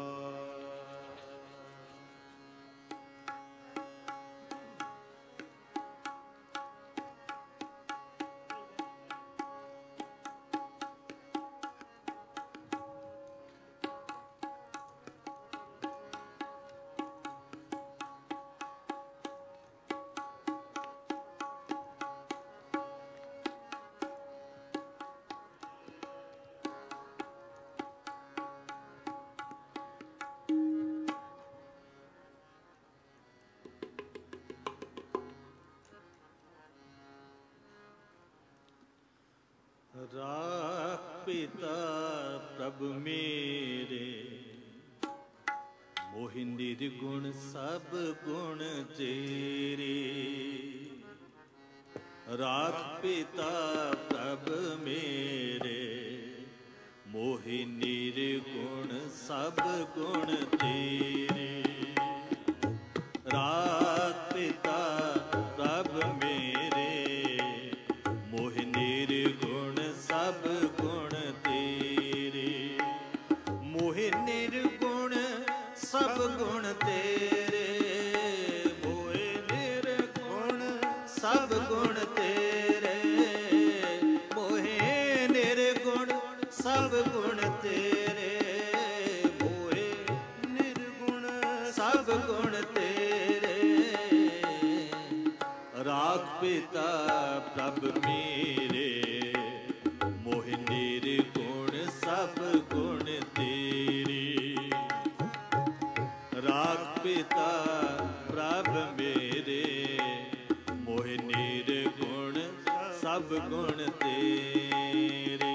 ਰਾਖ ਪਿਤਾ ਪ੍ਰਭ ਮੇਰੇ, ਮੋਹਿ ਨਿਰਗੁਣ ਸਭ ਗੁਣ ਤੇਰੇ। ਰਾਖ ਪਿਤਾ ਪ੍ਰਭ ਮੇਰੇ, मोहि निर्गुण सब गुण तेरे। राग पिता प्रभ मेरे, मोहि निर्गुण सब गुण तेरे। मोहि निर्गुण सब गुण तेरे, मोहि निर्गुण सब गुण तेरे। मोहि निर्गुण सब गुण तेरे, मोहि निर्गुण सब गुण तेरे। राग पिता प्रभ मेरे, मोहि निर्गुण सब गुण तेरे। राग पिता प्रभ मेरे, मोहि निर्गुण सब गुण तेरे।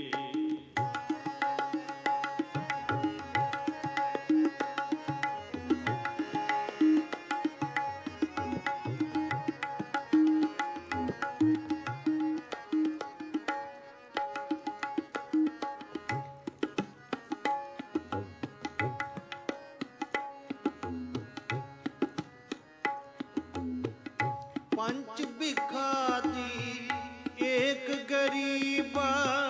पंच भिखारी एक गरीबा,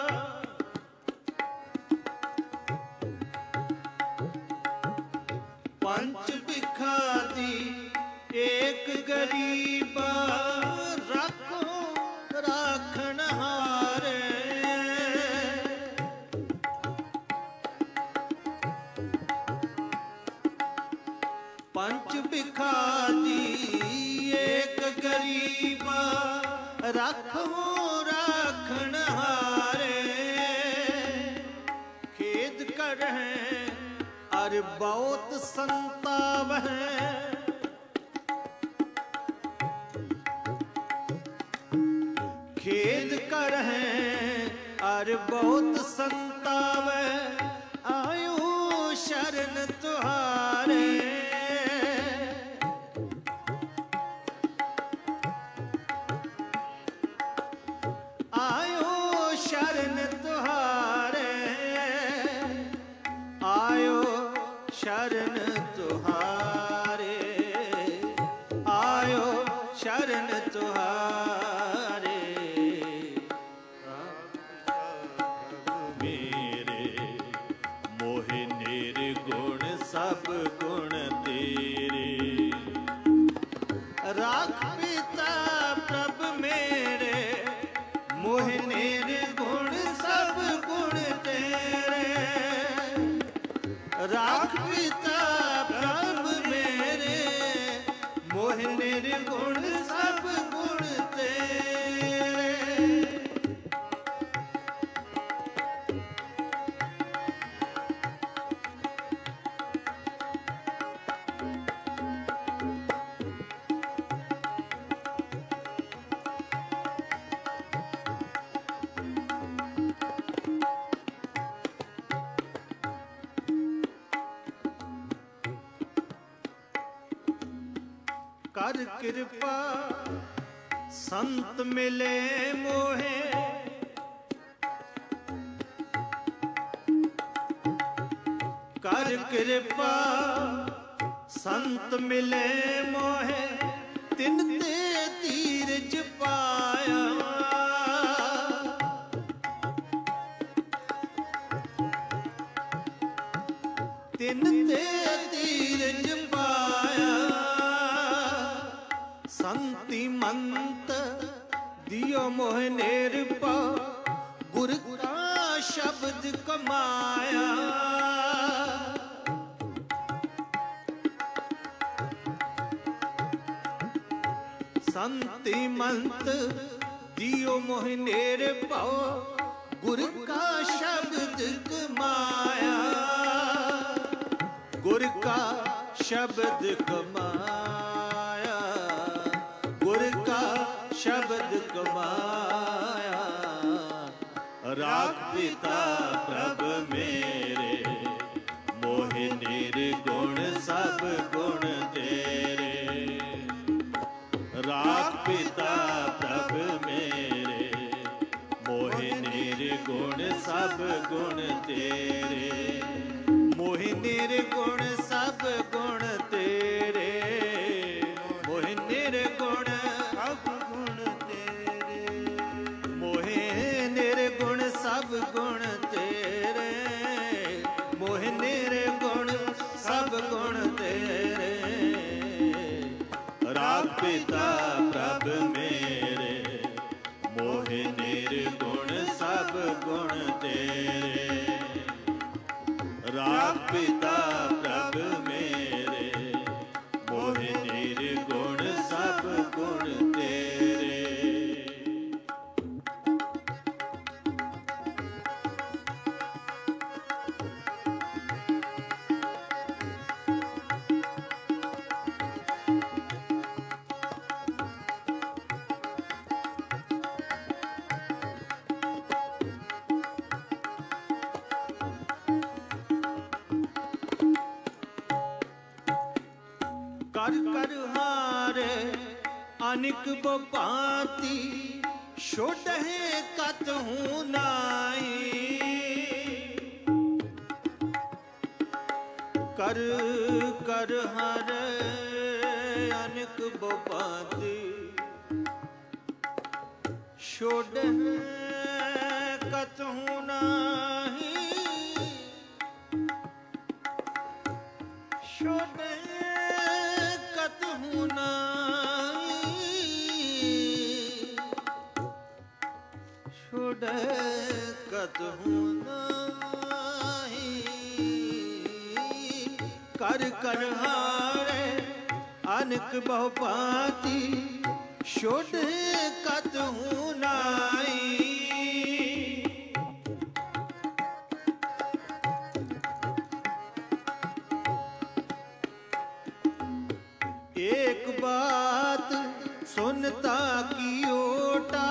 पंच भिखारी एक गरीबा। रखो राखण हारे, पंच भिखारी एक गरीबा। रखो राखण हारे, खेद कर है अर बहुत संताप है। खेद कर है अर बहुत संताप है। आयो शरण तुहारे, आयो शरण तुहारे। आयो शरण तुहारे, आयो शरण तुहारे। मेरे मोहि निर्गुण सब गुण तेरे। राख पिता प्रभ मेरे, मोहि निर्गुण सब गुण तेरे। राख पिता प्रभ मेरे, मोहि निर्गुण सब गुण तेरे। कर कृपा संत मिले मोहे, कर कृपा संत मिले मोहे। तिन ते धीरज पाया, तिन ते धीरज पाया। संति मंत दियो मोह निर्पा, गुर का शब्द कमाया। संति मंत दियो मोह निर्पा, गुर का शब्द कमाया। गुर का शब्द कमाया, गुर का शब्द कमाया। राख पिता प्रभ मेरे, मोहि निर्गुण सब गुण तेरे। राख पिता प्रभ मेरे, मोहि निर्गुण सब गुण तेरे, मोहि निर्गुण सब गुण तेरे, मोहि निर्गुण सब गुण तेरे, मोहि निर्गुण सब गुण तेरे, मोहि निर्गुण सब गुण तेरे, राग पिता प्रभ मेरे, मोहि निर्गुण सब गुण तेरे, राग पिता प्रभ मेरे, मोहि निर्गुण सब गुण तेरे। कर कर हारे अनिक भांति, छोड़े कत हूँ नाई, कर कर हारे अनिक भांति, छोड़े कत हूँ नाही, छोड़े कत हूँ नाही, छोड़े कत हूँ नाही, कर कर हारे अनिक बहुभांति, छोड़े कत हूँ नाही, एक बात सुनता की ओटा,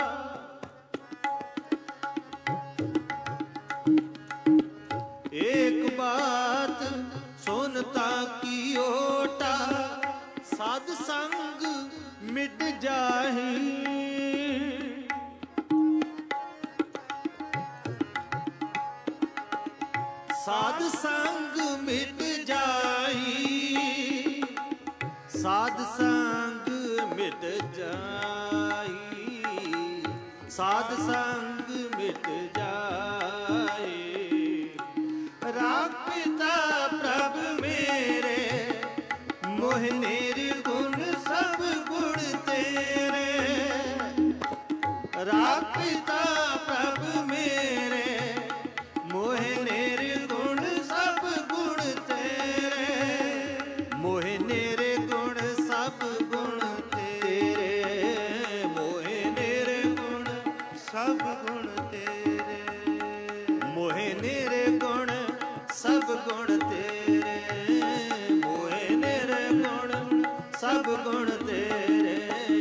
एक बात सुनता की ओटा, साध संग मिट जाही, साध संग मिट जाही, साध संग मिट जाई, साध संग मिट जाई, राग पिता प्रभ मेरे, मोहि निर्गुण सब गुण तेरे, राग पिता प्रभ मेरे, मोहि निर्गुण सब गुण तेरे, मोहि निर्गुण सब गुण तेरे, मोहि निर्गुण सब गुण तेरे, मोहि निर्गुण सब गुण तेरे, मोहि निर्गुण सब गुण तेरे,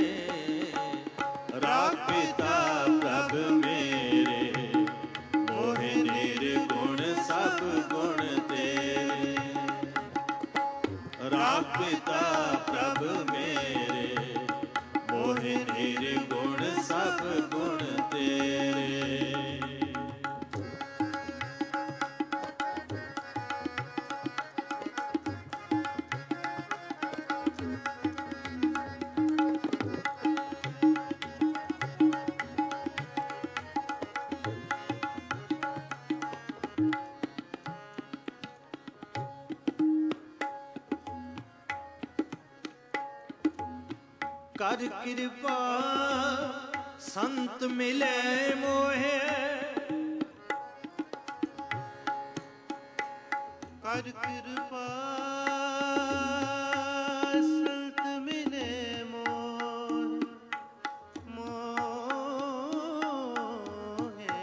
राग पिता प्रभ मेरे, मोहि निर्गुण सब गुण तेरे, राग पिता प्रभ मेरे, मोहि निर्गुण सब गुण तेरे। कर कृपा संत मिले मोहे, कर कृपा संत मिले मोहे, मोहे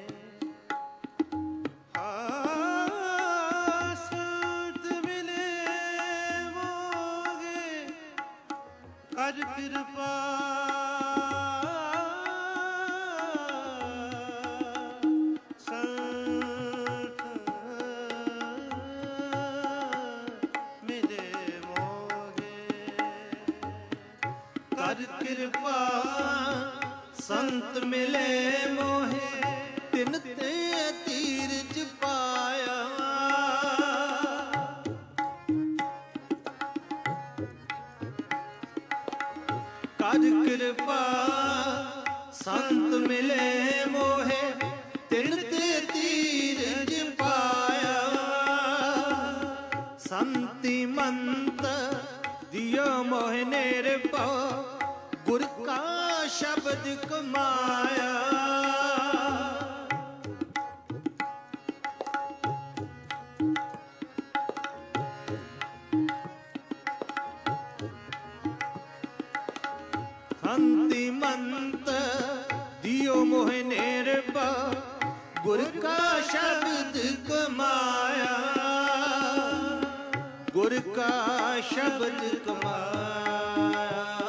हाँ संत मिले मोहे, कर कृपा संत मिले मोहे, कर कृपा संत मिले मोहे, तिन ते संत मिले मोहे तिन ते तीरज पाया। संति मंत दियो मोह निर्भव गुर का शब्द कमाया। संति मंत दियो मोह निर्भव गुर का शब्द कमाया। गुर का शब्द कमाया।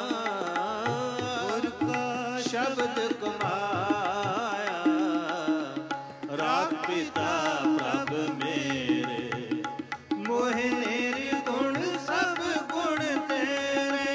गुर का शब्द कमाया। राग पिता प्रभ मेरे मोह निर्गुण सब गुण तेरे।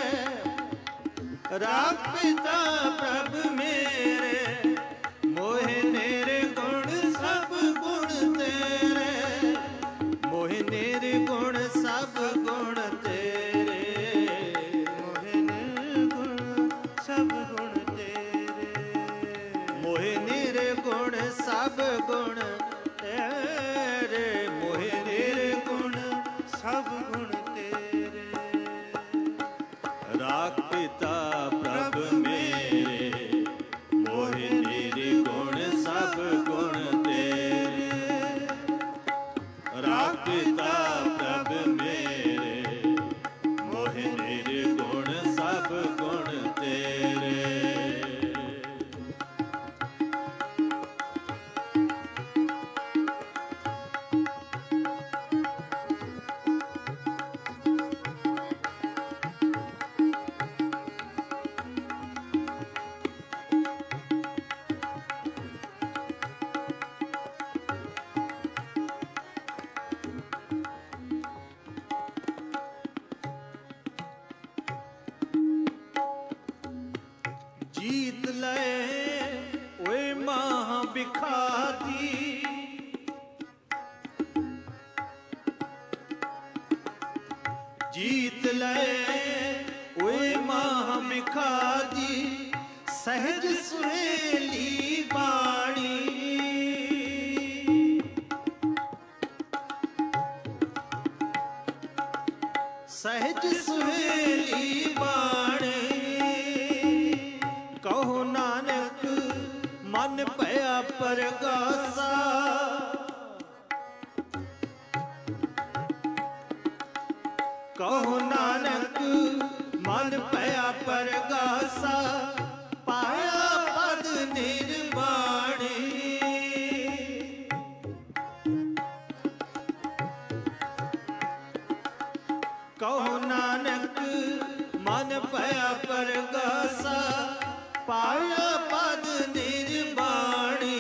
राग पिता प्रभ मेरे मोह निर्गुण सब गुण तेरे। मोह निर्गुण सब गुण तेरे। मोह निर्गुण सब गुण तेरे। मोह निर्गुण सब गुण तेरे। मोह निर्गुण सब गुण तेरे। राग पिता प्रभ मेरे मोह निर्गुण सब गुण तेरे। राग पिता प्रभ मेरे मोह निर्गुण सब गुण तेरे। जीत लए ओए महा बिखाती। जीत लए ओए महा बिखाती। सहज सुहेली बाणी। सहज सुहेली बाणी। कहो नानक मन भया परगासा। कहो नानक मन भया परगासा। पाया पद निर्वाणी। कहो नानक मन भया परगासा। पाया पद निर्वाणी।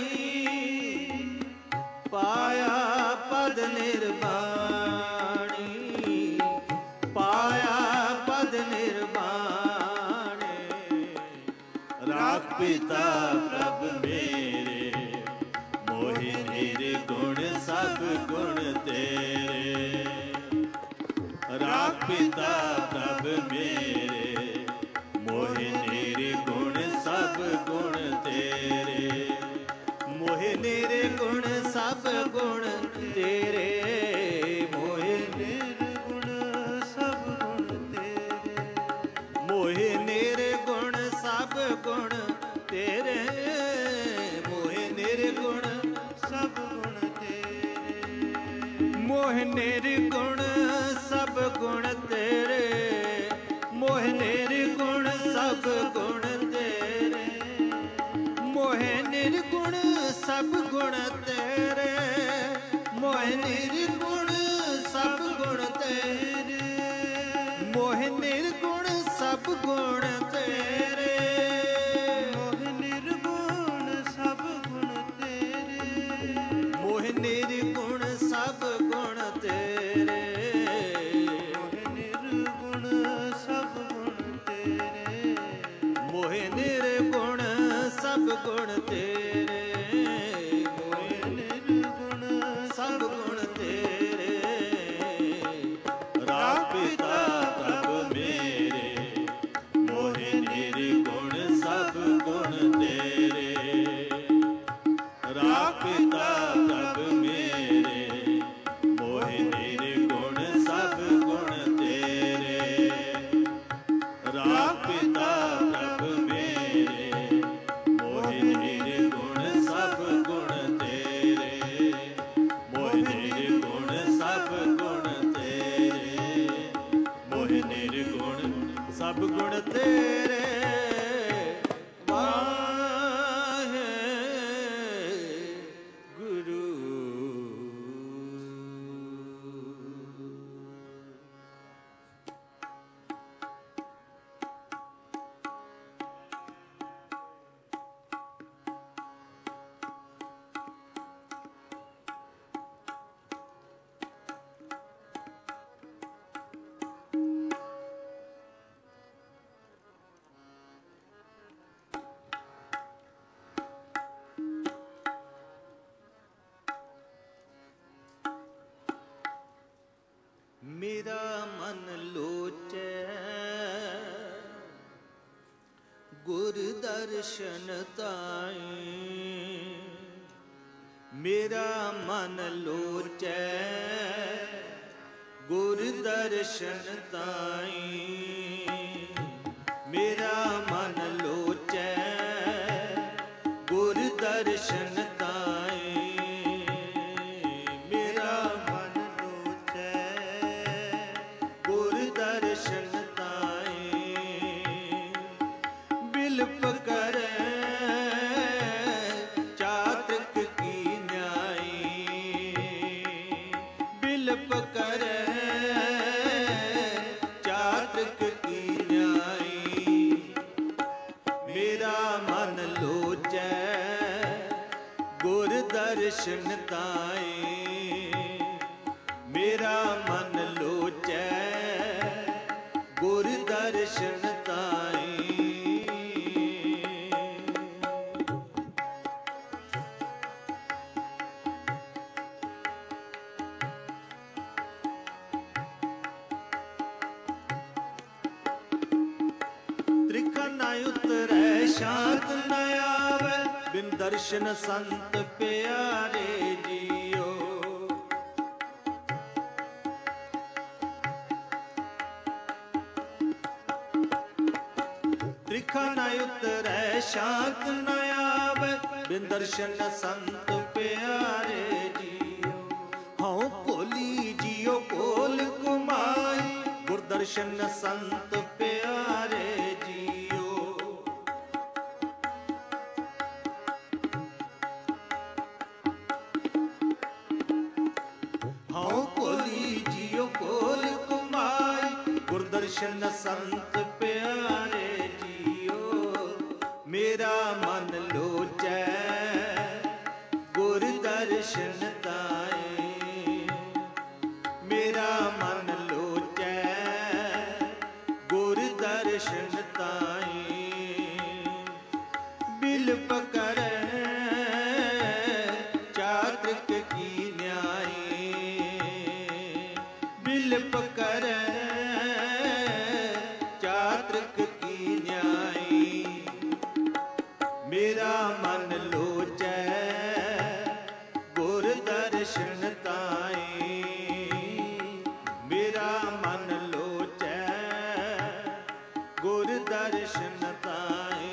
पाया पद निर्वाणी। पाया पद निर्वाणी। राग पिता प्रभ मेरे मोह निर्गुण सब गुण तेरे। राग पिता प्रभ मेरे मोह निर्गुण सब गुण तेरे। मोह निर्गुण सब गुण तेरे। मोह निर्गुण सब गुण तेरे। मोह निर्गुण सब गुण तेरे। मोह निर्गुण सब गुण तेरे। मोह निर्गुण सब गुण तेरे। मोह निर्गुण सब गुण तेरे। मोह निर्गुण सब गुण तेरे। मोह निर्गुण सब गुण तेरे। मोह निर्गुण सब गुण तेरे। मोह निर्गुण सब गुण तेरे। मोह निर्गुण सब गुण तेरे। मोह निर्गुण सब गुण तेरे। मोह निर्गुण सब गुण तेरे। मोह निर्गुण सब गुण तेरे। राग पिता प्रभ मेरे मोह निर्गुण सब गुण तेरे। मेरा मन लोचै गुर दर्शन ताई, मेरा मन लोचै गुर दर्शन ताई, मेरा मन लोचै गुर दर्शन ताई, मेरा मन लोचै गुर दर्शन ताई, बिलप करे चातक की न्याई, बिलप करे चातक की न्याई, मेरा मन लोचै गुर दर्शन ताई, मेरा मन लोचै गुर दर्शन ताई। त्रिखा न उतरै शांत न आवे, बिन दर्शन संत प्यारे जियो, त्रिखा न उतरै शांत न आवे, बिन दर्शन संत प्यारे जियो, हाँ कोली जियो कोल कुमाई, गुर दर्शन संत प्यारे जियो, हाँ कोली जियो कोल कुमाई, गुर दर्शन संत प्यारे जियो, मेरा मन लोचै गुर दर्शन ताई, मेरा मन लोचै गुर दर्शन ताई, बिलप करे चातक की न्याई, बिलप करे चातक की न्याई, मेरा मन लोचै गुर दर्शन ताई, मेरा मन लोचै गुर दर्शन ताई।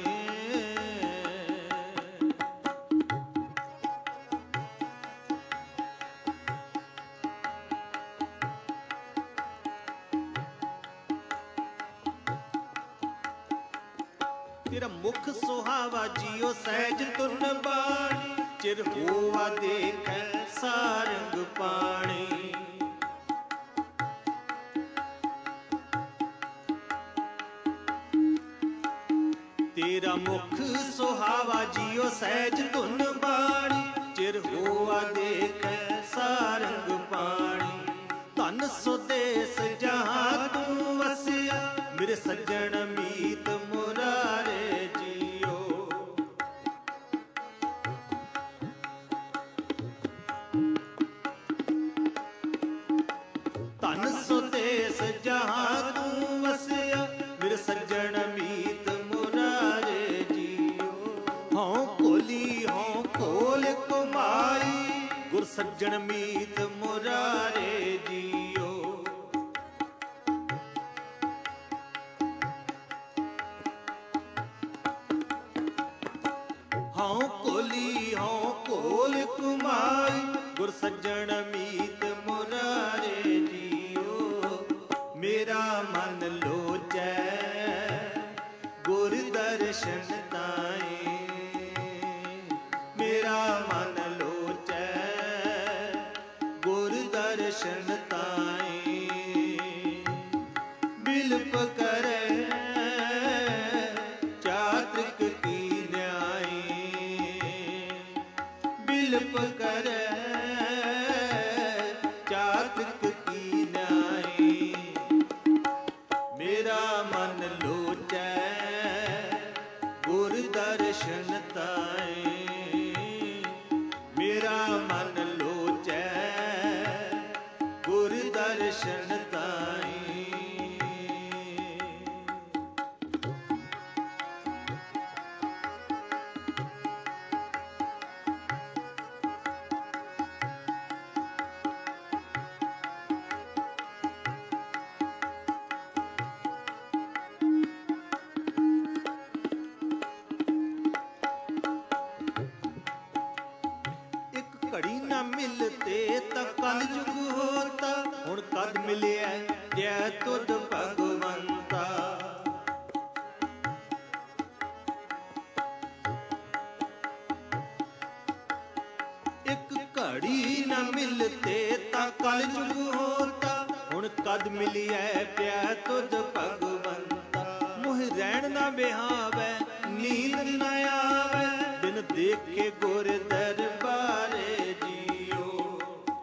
तेरा मुख सुहावा जियो सहज तुन बाणी, चिर होवा देख सारंग पाणी, तेरा मुख सुहावा जियो सहज तुन बाणी, चिर होवा देख सारंग पाणी, धन सुदेश जहां तू वसिया, मेरे सज्जन मीत मुरारे जियो, धन सुदेश जहां तू वसिया, मेरे सज्जन मीत मुरारे जियो, हाँ कोली हाँ कोल कुमाई, गुर सज्जन मीत मुरारे जियो, हाँ कोली हाँ कोल कुमाई, गुर सज्जन मीत मुरारे जियो, मेरा मन लोचै गुर दर्शन ताई, मेरा मन लोचै गुर दर्शन ताई, बिलप करे चातक की न्याई, बिलप करे चातक की न्याई, मेरा मन लोचै गुर दर्शन ताई, मेरा मन लोचै गुर दर्शन ताई। ਘੜੀ ਨਾ ਮਿਲਤੇ ਤਾਂ ਕਲ ਜੁਗ ਹੋਤਾ, ਹੁਣ ਕਦ ਮਿਲਿਆ ਜੈ ਤੁਧ ਭਗਵੰਤਾ। ਇੱਕ ਘੜੀ ਨਾ ਮਿਲਤੇ ਤਾਂ ਕਲ ਜੁਗ ਹੋਤਾ, ਹੁਣ ਕਦ ਮਿਲਿਆ ਪਿਆ ਤੁਧ ਭਗਵੰਤਾ। ਮੁਹ ਰਹਿਣ ਨਾ ਬਿਹਾਵੈ ਨੀਂਦ ਨਾ ਆਵੈ, ਬਿਨ ਦੇਖੇ ਗੁਰ ਦਰਬਾਰੇ ਜੀਓ।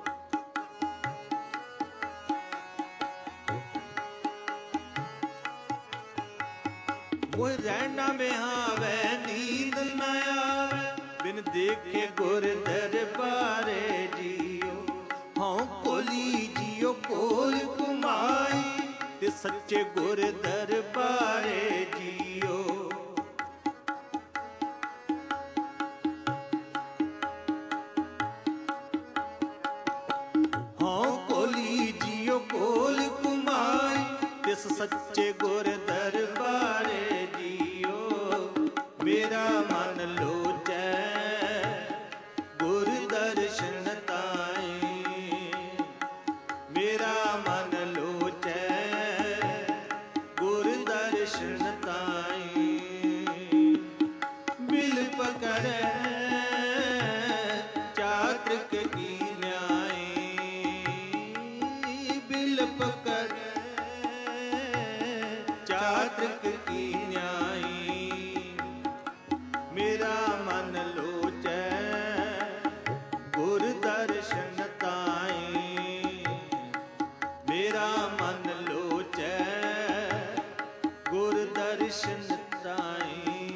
ਮੁਹ ਰਹਿਣ ਨਾ ਬਿਹਾਵੈ ਨੀਂਦ ਨਾ ਆਵੈ, ਬਿਨ ਦੇਖੇ ਗੁਰ ਦਰਬਾਰੇ ਜੀਓ। ਹਉ ਕੋਲੀ ਜੀਓ ਕੋਲ ਕੁਮਾਈ, ਤੇ ਸੱਚੇ ਗੁਰ ਦਰਬਾਰੇ ਜੀਓ। ਹਉ ਕੋਲੀ ਜੀਓ ਕੋਲ ਕੁਮਾਈ, ਤਿਸ ਸੱਚੇ ਗੁਰ ਦਰਬਾਰੇ ਜੀਓ। ਮੇਰਾ ਮਨ ਲੋਚੈ ਗੁਰ ਦਰਸ਼ਨ ਤਾਈ, ਮੇਰਾ ਮਨ ਲੋਚੈ ਗੁਰ ਦਰਸ਼ਨ ਤਾਈ। ਬਿਲ ਪਕੜੈ ਚਾਤ੍ਰਿਕ ਕੀ ਨਿਆਈ, ਬਿਲ ਪਕੜੈ ਚਾਤ੍ਰਿਕ ਕੀ ਨਿਆਈ। ਮੇਰਾ ਮਨ ਲੋਚੈ ਗੁਰ ਦਰਸ਼ਨ ਤਾਈ, ਮੇਰਾ ਮਨ ਲੋਚੈ ਗੁਰ ਦਰਸ਼ਨ ਤਾਈ।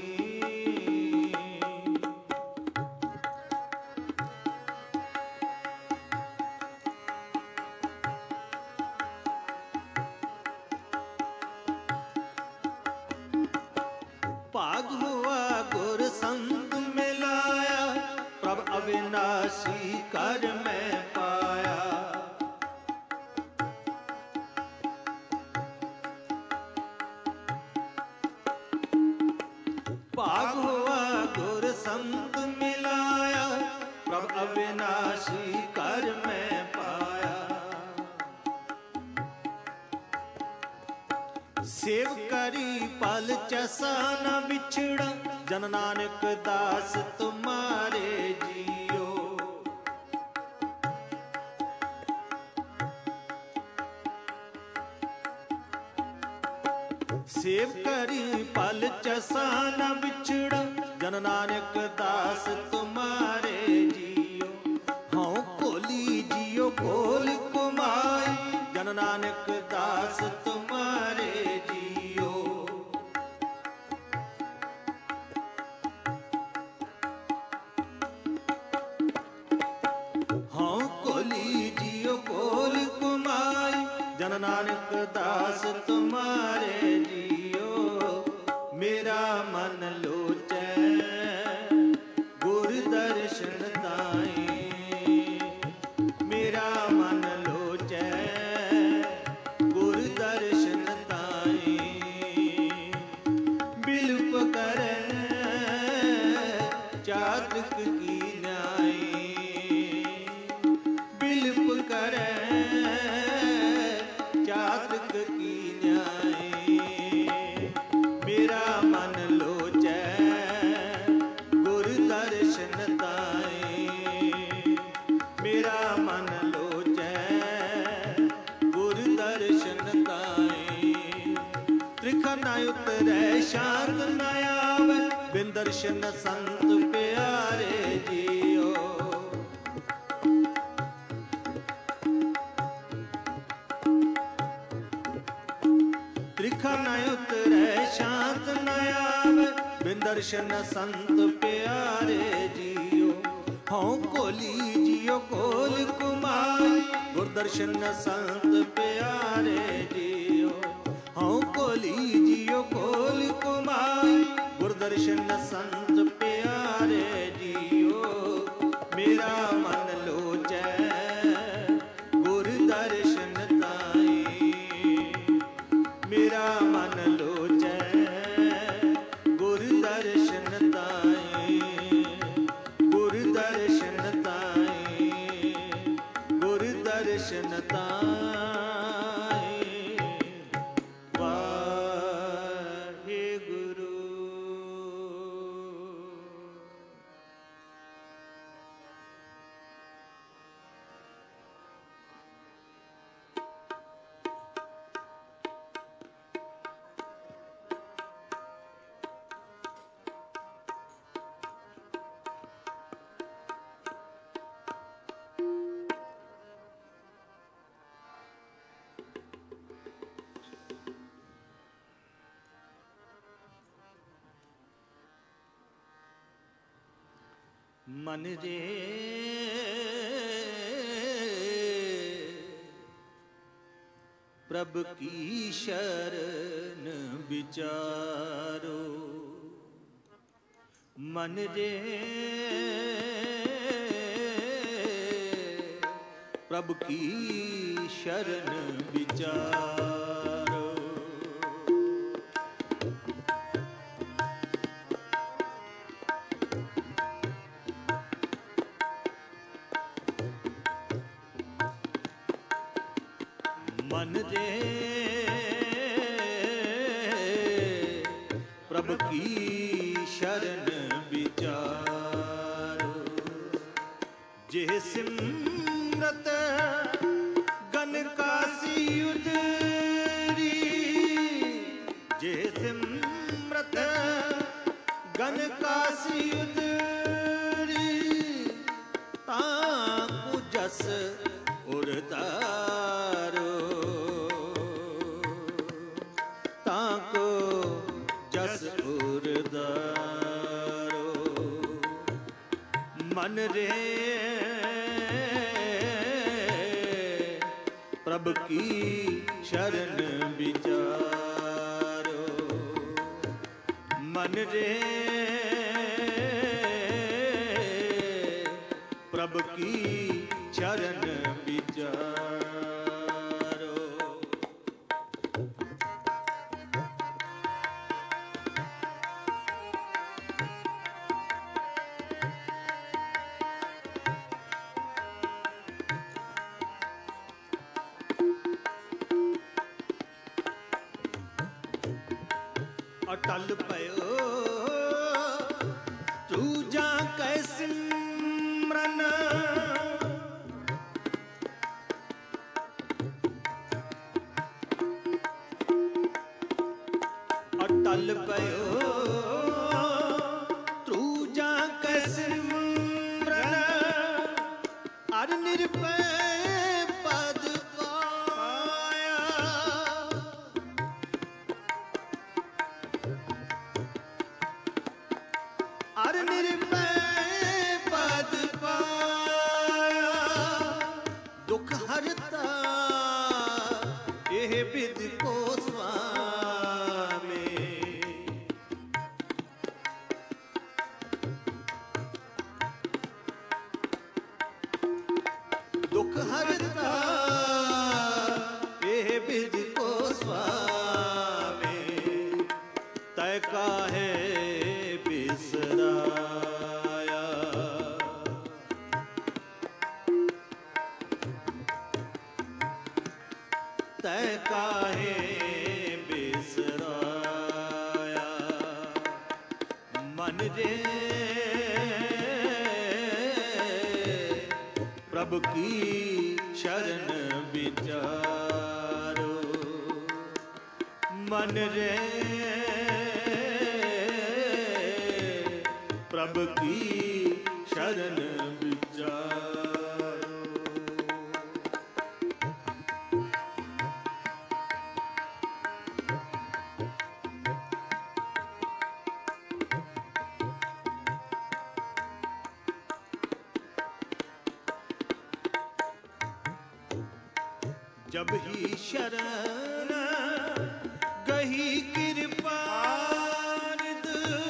ਭਾਗ ਹੁਆ ਗੁਰ ਸੰਗ ਮਿਲਾਇਆ, ਪ੍ਰਭ ਅਵਿਨਾਸੀ ਕਰ ਮੈਂ ਪਾਇਆ। ਭਾਗ ਹੁਆ ਗੁਰ ਸੰਗ ਮਿਲਾਇਆ, ਪ੍ਰਭ ਅਵਿਨਾਸੀ ਕਰ ਮੈਂ ਪਾਇਆ। ਸੇਵ ਕਰੀ ਪਲ ਚਸਾ ਨਾ ਵਿਛੜਾ, ਜਨ ਨਾਨਕ ਦਾਸ ਤੁਮਾਰੇ ਜੀਓ। ਸੇਵ ਕਰੀ ਪਲ ਚਸਾ ਨਾ ਵਿਛੜਾ, ਜਨ ਨਾਨਕ ਦਾਸ ਤੁਮਾਰੇ ਜੀਓ। ਹਉ ਕੋਲੀ ਜੀਓ ਕੋਲ ਕੁਮਾਈ, ਜਨ ਨਾਨਕ ਦਾਸ ਤੁਮਾਰੇ ਜੀਓ। ਹਉ ਕੋਲੀ ਜੀਓ ਕੋਲ ਕੁਮਾਈ, ਜਨ ਨਾਨਕ ਦਾਸ ਤੁਮਾਰੇ ਜੀਓ। ਮੇਰਾ ਮਨ ਲੋਚੈ ਗੁਰ ਦਰਸ਼ਨ ਤਾਈ, ਮੇਰਾ ਮਨ ਲੋਚੈ ਗੁਰ ਦਰਸ਼ਨ ਤਾਈ। ਬਿਲ ਪਕੜੈ ਚਾਤ੍ਰਿਕ ਕੀ ਨਿਆਈ, ਬਿਲ ਪਕੜੈ ਚਾਤ੍ਰਿਕ ਕੀ ਨਿਆਈ। ਮੇਰਾ ਮਨ ਲੋਚੈ ਗੁਰ ਦਰਸ਼ਨ ਤਾਈ, ਮੇਰਾ ਮਨ ਲੋਚੈ ਗੁਰ ਦਰਸ਼ਨ ਤਾਈ। ਤ੍ਰਿਖਾ ਨਾ ਉਤਰੈ ਸ਼ਾਂਤ ਨਾ ਆਵੈ, ਬਿਨ ਦਰਸ਼ਨ ਸੰਤ ਪਿਆਰੇ ਜੀਓ। ਤ੍ਰਿਖਾ ਨਾ ਉਤਰੈ ਸ਼ਾਂਤ ਨਾ ਆਵੈ, ਬਿਨ ਦਰਸ਼ਨ ਸੰਤ ਪਿਆਰੇ ਜੀਓ। ਹਉ ਕੋਲੀ ਜੀਓ ਕੋਲ ਕੁਮਾਈ, ਗੁਰ ਦਰਸ਼ਨ ਸੰਤ ਪਿਆਰੇ ਜੀਓ। ਹਉ ਕੋਲੀ ਜੀਓ ਕੋਲ ਕੁਮਾਈ, ਗੁਰ ਦਰਸ਼ਨ ਸੰਤ ਪਿਆਰੇ ਜੀਓ। ਮੇਰਾ ਮਨ ਲੋਚੈ ਗੁਰ ਦਰਸ਼ਨ ਤਾਈ, ਮੇਰਾ ਮਨ ਲੋਚੈ ਗੁਰ ਦਰਸ਼ਨ ਤਾਈ, ਗੁਰ ਦਰਸ਼ਨ ਤਾਈ। दर्शन ताए वाहे गुरु। मन रे प्रभ की शरण विचारो, मन रे प्रभ की शरण विचारो। मन रे प्रभ की शरण विचारो, जे सिमरत गन कासी उतरी, जे सिमरत गन कासी उतरी, ताकू जस उरतारो, ताको जस उरतारो। मन रे प्रभ की शरण विचारो, मन रे प्रभ की शरण विचारो। अटल पयो दूजा कै सिमरन, अटल पयो दूजा कै सिमरन, अर निरपै पद पाया, अर निरपै पद पाया। दुख हरता एह बिद को स्वामी, दुख हरता एह बिद को स्वामी, तय काहे बिसराया, तय काहे बिसराया। मन रे प्रभ की शरण विचारो, मन रे प्रभ की शरण विचारो। जब ही शरण गही कृपा निध,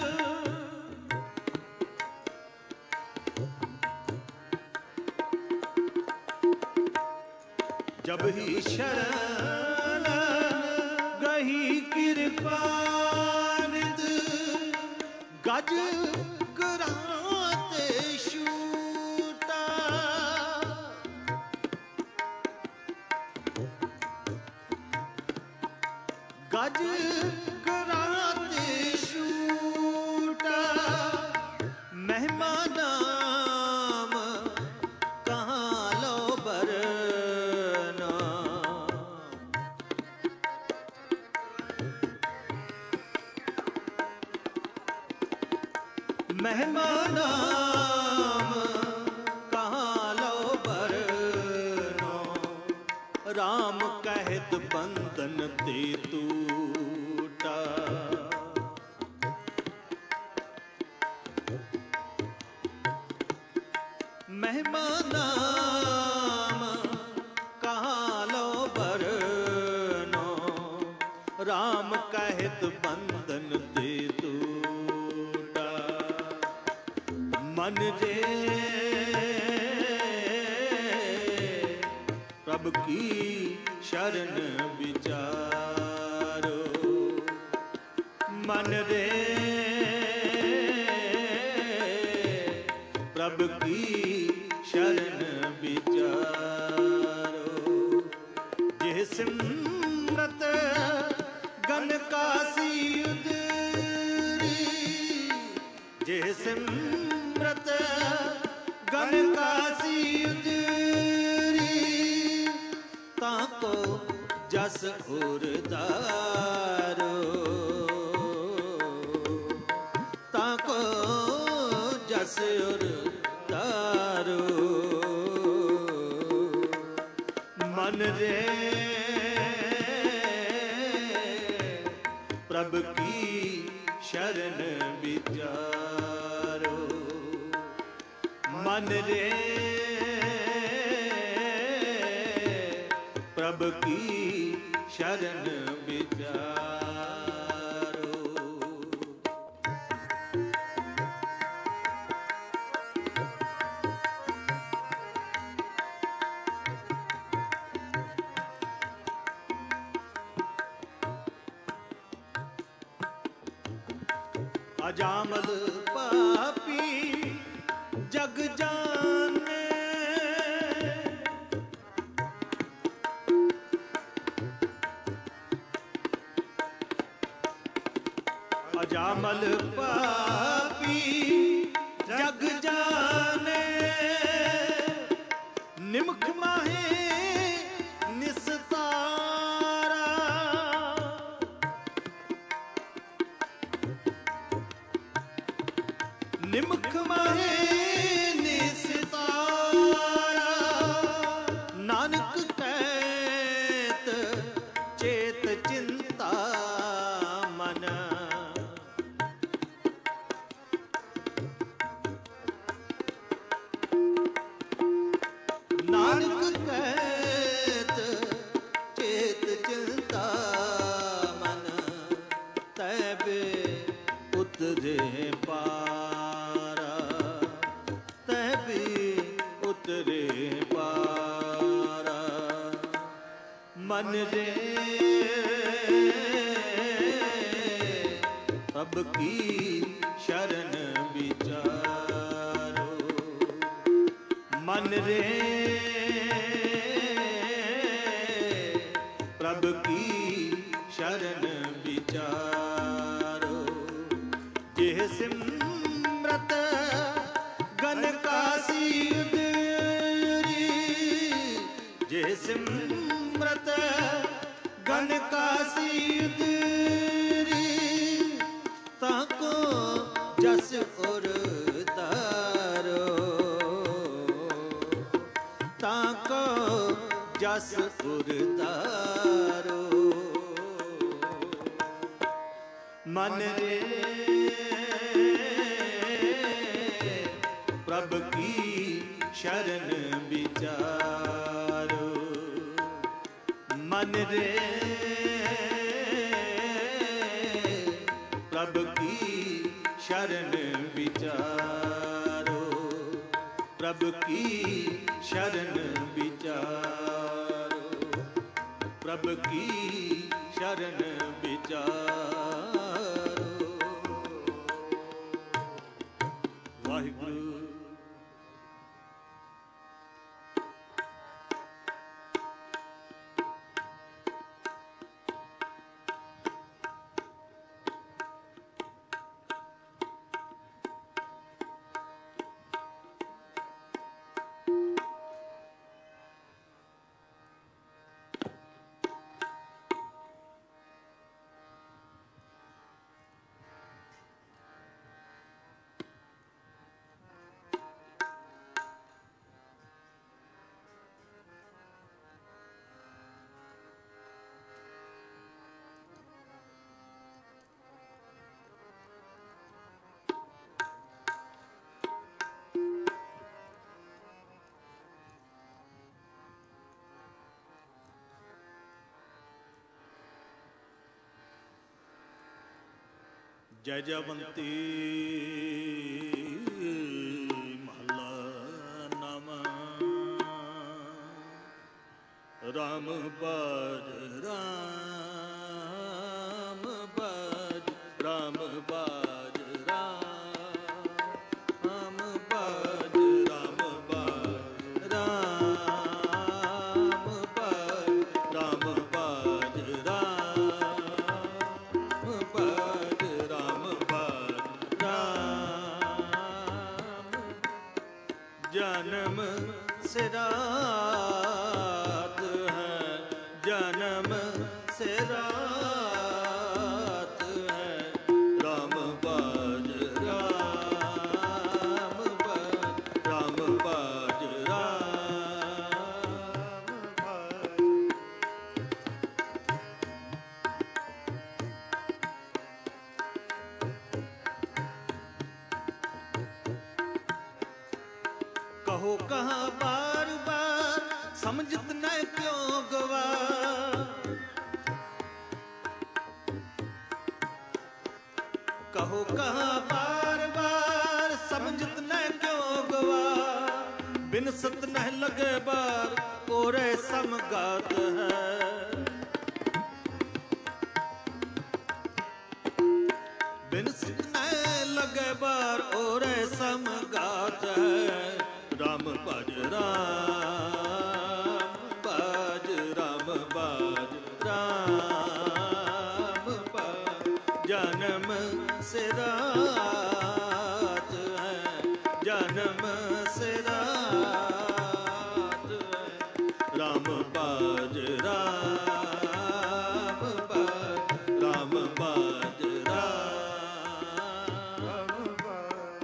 जब ही शरण गही कृपा निध, गज कराते शूटा, गज कराते शूटा महिमा नाम कहाँ लो बरना। महिमा नाम कहाँ लो बरना। राम कहत बंधन ते टूटा। महिमा नाम कहाँ लो बरनो। राम कहत बंधन ते टूटा। मन रे प्रभु की शरण विचारो। मन रे प्रभु की शरण विचारो। जिह सिमरत गन कासी उदरी। जिह सिमरत गन कासी उदरी। ताको जस उरदारो। ताको जस उरदारो। मन रे प्रभु की शरण विचारो। मन रे प्रभु की शरण विचारो। अजामल पापी जग जाने। अजामल पापी जग जाने। निमख माहे निस्तारा। निमख माहे निस्तारा। नानक कहत चेत चिंता मन। नानक कहत चेत चिंता मन। तैबे उतरे पारा। तैबे उतरे पारा। मन रे प्रभु की शरण विचारो। मन रे प्रभु की शरण विचारो। जिह सिमरत गन कासी उदरी। जिह सिमरत गन कासी उदरी। ताको जस उरतारो। ताको जस उरतारो। मन रे प्रभु की शरण विचारो। मन रे प्रभु की शरण विचारो। प्रभु की शरण विचारो। प्रभु की शरण विचारो। वाहिगुरु। ਜੈ ਜਵੰਤੀ ਮਹੱਲਾ ਨਵਾਂ। ਰਾਮ ਬਾਜ ਰਾਮ ਬਾਜ ਰਾਮ ਬਾਜ ਰਾਮ ਬਾਜ ਰਾਮ ਬਾਜ ਰਾਮ ਬਾਜ ਰਾਮ ਬਾਜ ਰਾਮ ਬਾਜ ਰਾਮ ਬਾਜ ਰਾਮ। ਜਨਮ ਸਿਰਾਤ ਹੈ ਜਨਮ ਸਿਰਾਤ ਹੈ ਰਾਮ ਬਾਜ ਰਾਮ ਬਾਜ ਰਾਮ ਬਾਜ ਰਾਮ ਬਾਜ। कहो कहाँ बार बार समझत न क्यों गवा। कहो कहाँ बार बार समझत न क्यों गवा। बिन सत न लगे बार ओरे समगात है। बिन सत न लगे बार ओरे समगात है। राम बाज राम बाज राम बाज राम बाज। जन्म सिरात है जन्म सिरात है राम बाज राम बाज राम बाज राम बाज।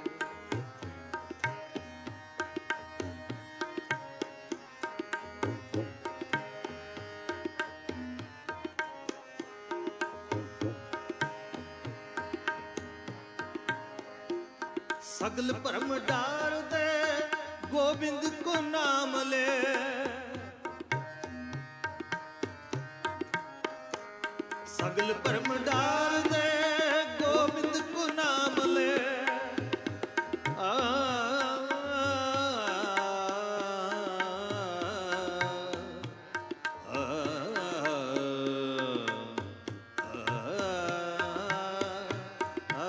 सगल भरम डार दे गोबिंद को नाम ले। सगल भरम डार दे गोबिंद को नाम ले। आ, आ, आ,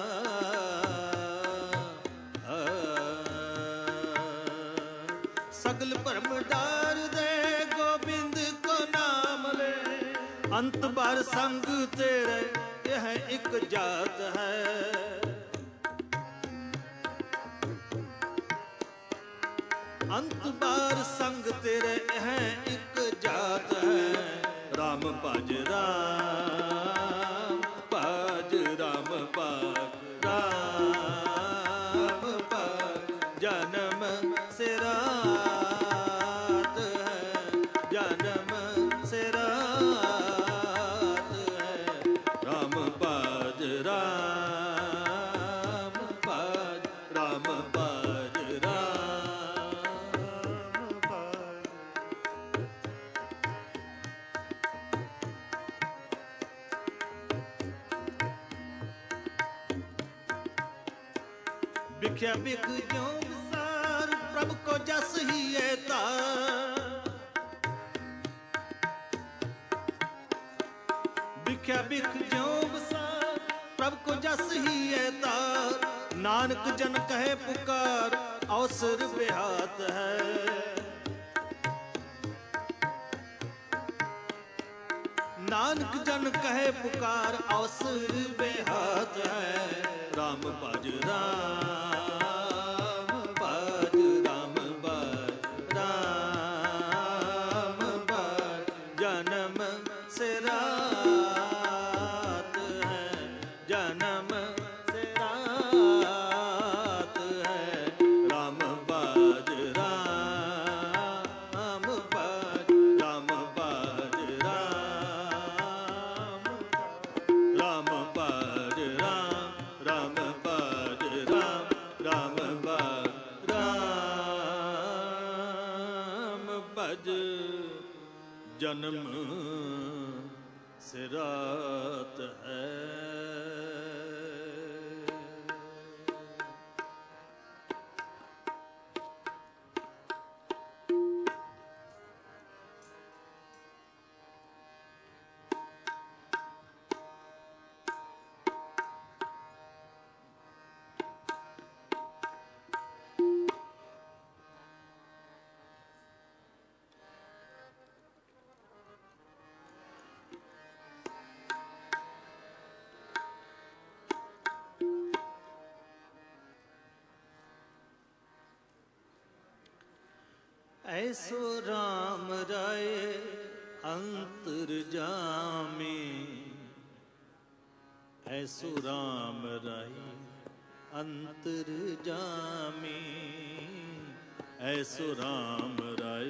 सगल भरम डार दे गोबिंद को नाम ले। अंत बार संग तेरे यह एक जात है। अंत बार संग तेरे यह एक जात है। राम भज राम भज राम भज राम भज। जन्म सिरात है जन्म सिरात है राम बाज राम बाज राम बाज राम बाज। बिख्या बिख जो विसार प्रभु को जस ही है तार। बिख्या बिख जो विसार प्रभु को जस ही है तार। नानक जन कहे पुकार अवसर बेहात है। नानक जन कहे पुकार अवसर बेहात है। राम भज राम भज राम भज राम भज। जन्म सिरात है जन्म सिरात है राम भज राम भज राम भज राम राम भज राम राम भज राम राम भज राम भज। जन्म सिरात है ऐसो राम राय अंतर्जामी, ऐसो राम राय अंतर्जामी, ऐसो राम राय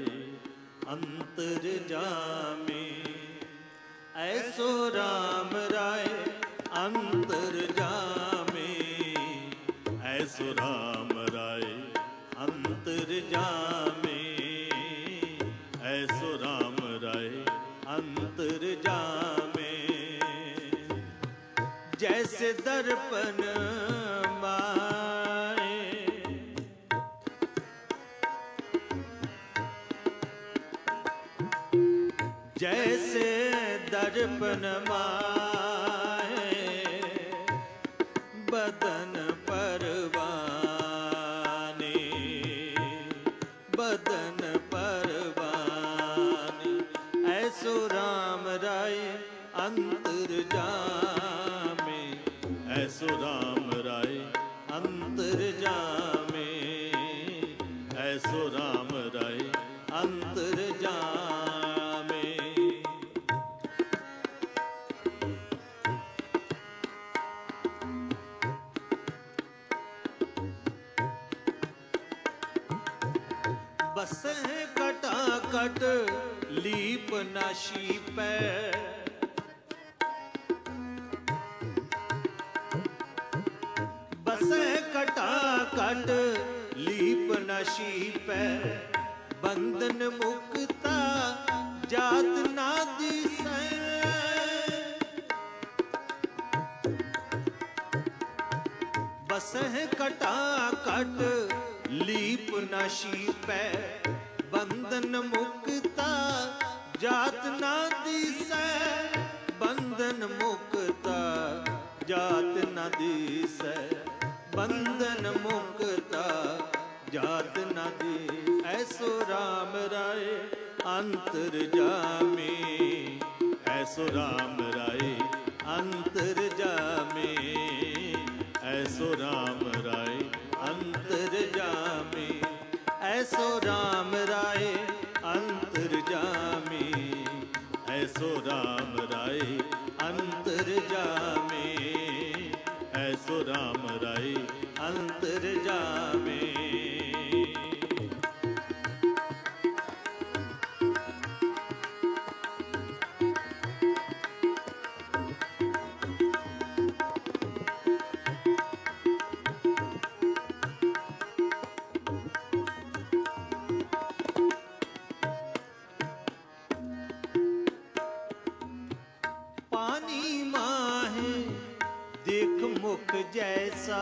अंतर्जामी, ऐसो राम राय अंतर्जामी, ऐसो राम राय अंतर्जामी, ऐसो राम राय अंतर्जामी। जैसे दर्पण माए, जैसे दर्पण माए, बदन परवानी, बदन परवानी, ऐसो राम राय अंतर्जामी, ऐसो राम राय अंतर्जामी, ऐसो राम राय अंतर्जामी। बसे कटाकट लीप नाशी पे, बसे कटाकट लीप नाशी पे, बंधन मुक्ता जात ना दिसे, बसे कटाकट लीप नाशी पे, बंधन मुक्ता जात ना दिसे, बंधन मुक्ता जात ना दिसे, बंधन मुक्ता जात ना दी। ऐसो राम राय अंतर्जामी, ऐसो राम राय अंतर्जामी, ऐसो राम राय अंतर्जामी, ऐसो राम राय अंतर्जामी, ऐसो राम राय अंतर्जामी, ऐसो राम राय अंतर्जामी। मुख जैसा,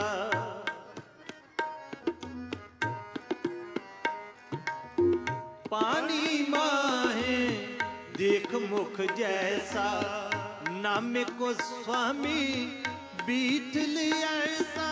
पानी माहे देख मुख जैसा, नाम को स्वामी बीठ लिया ऐसा,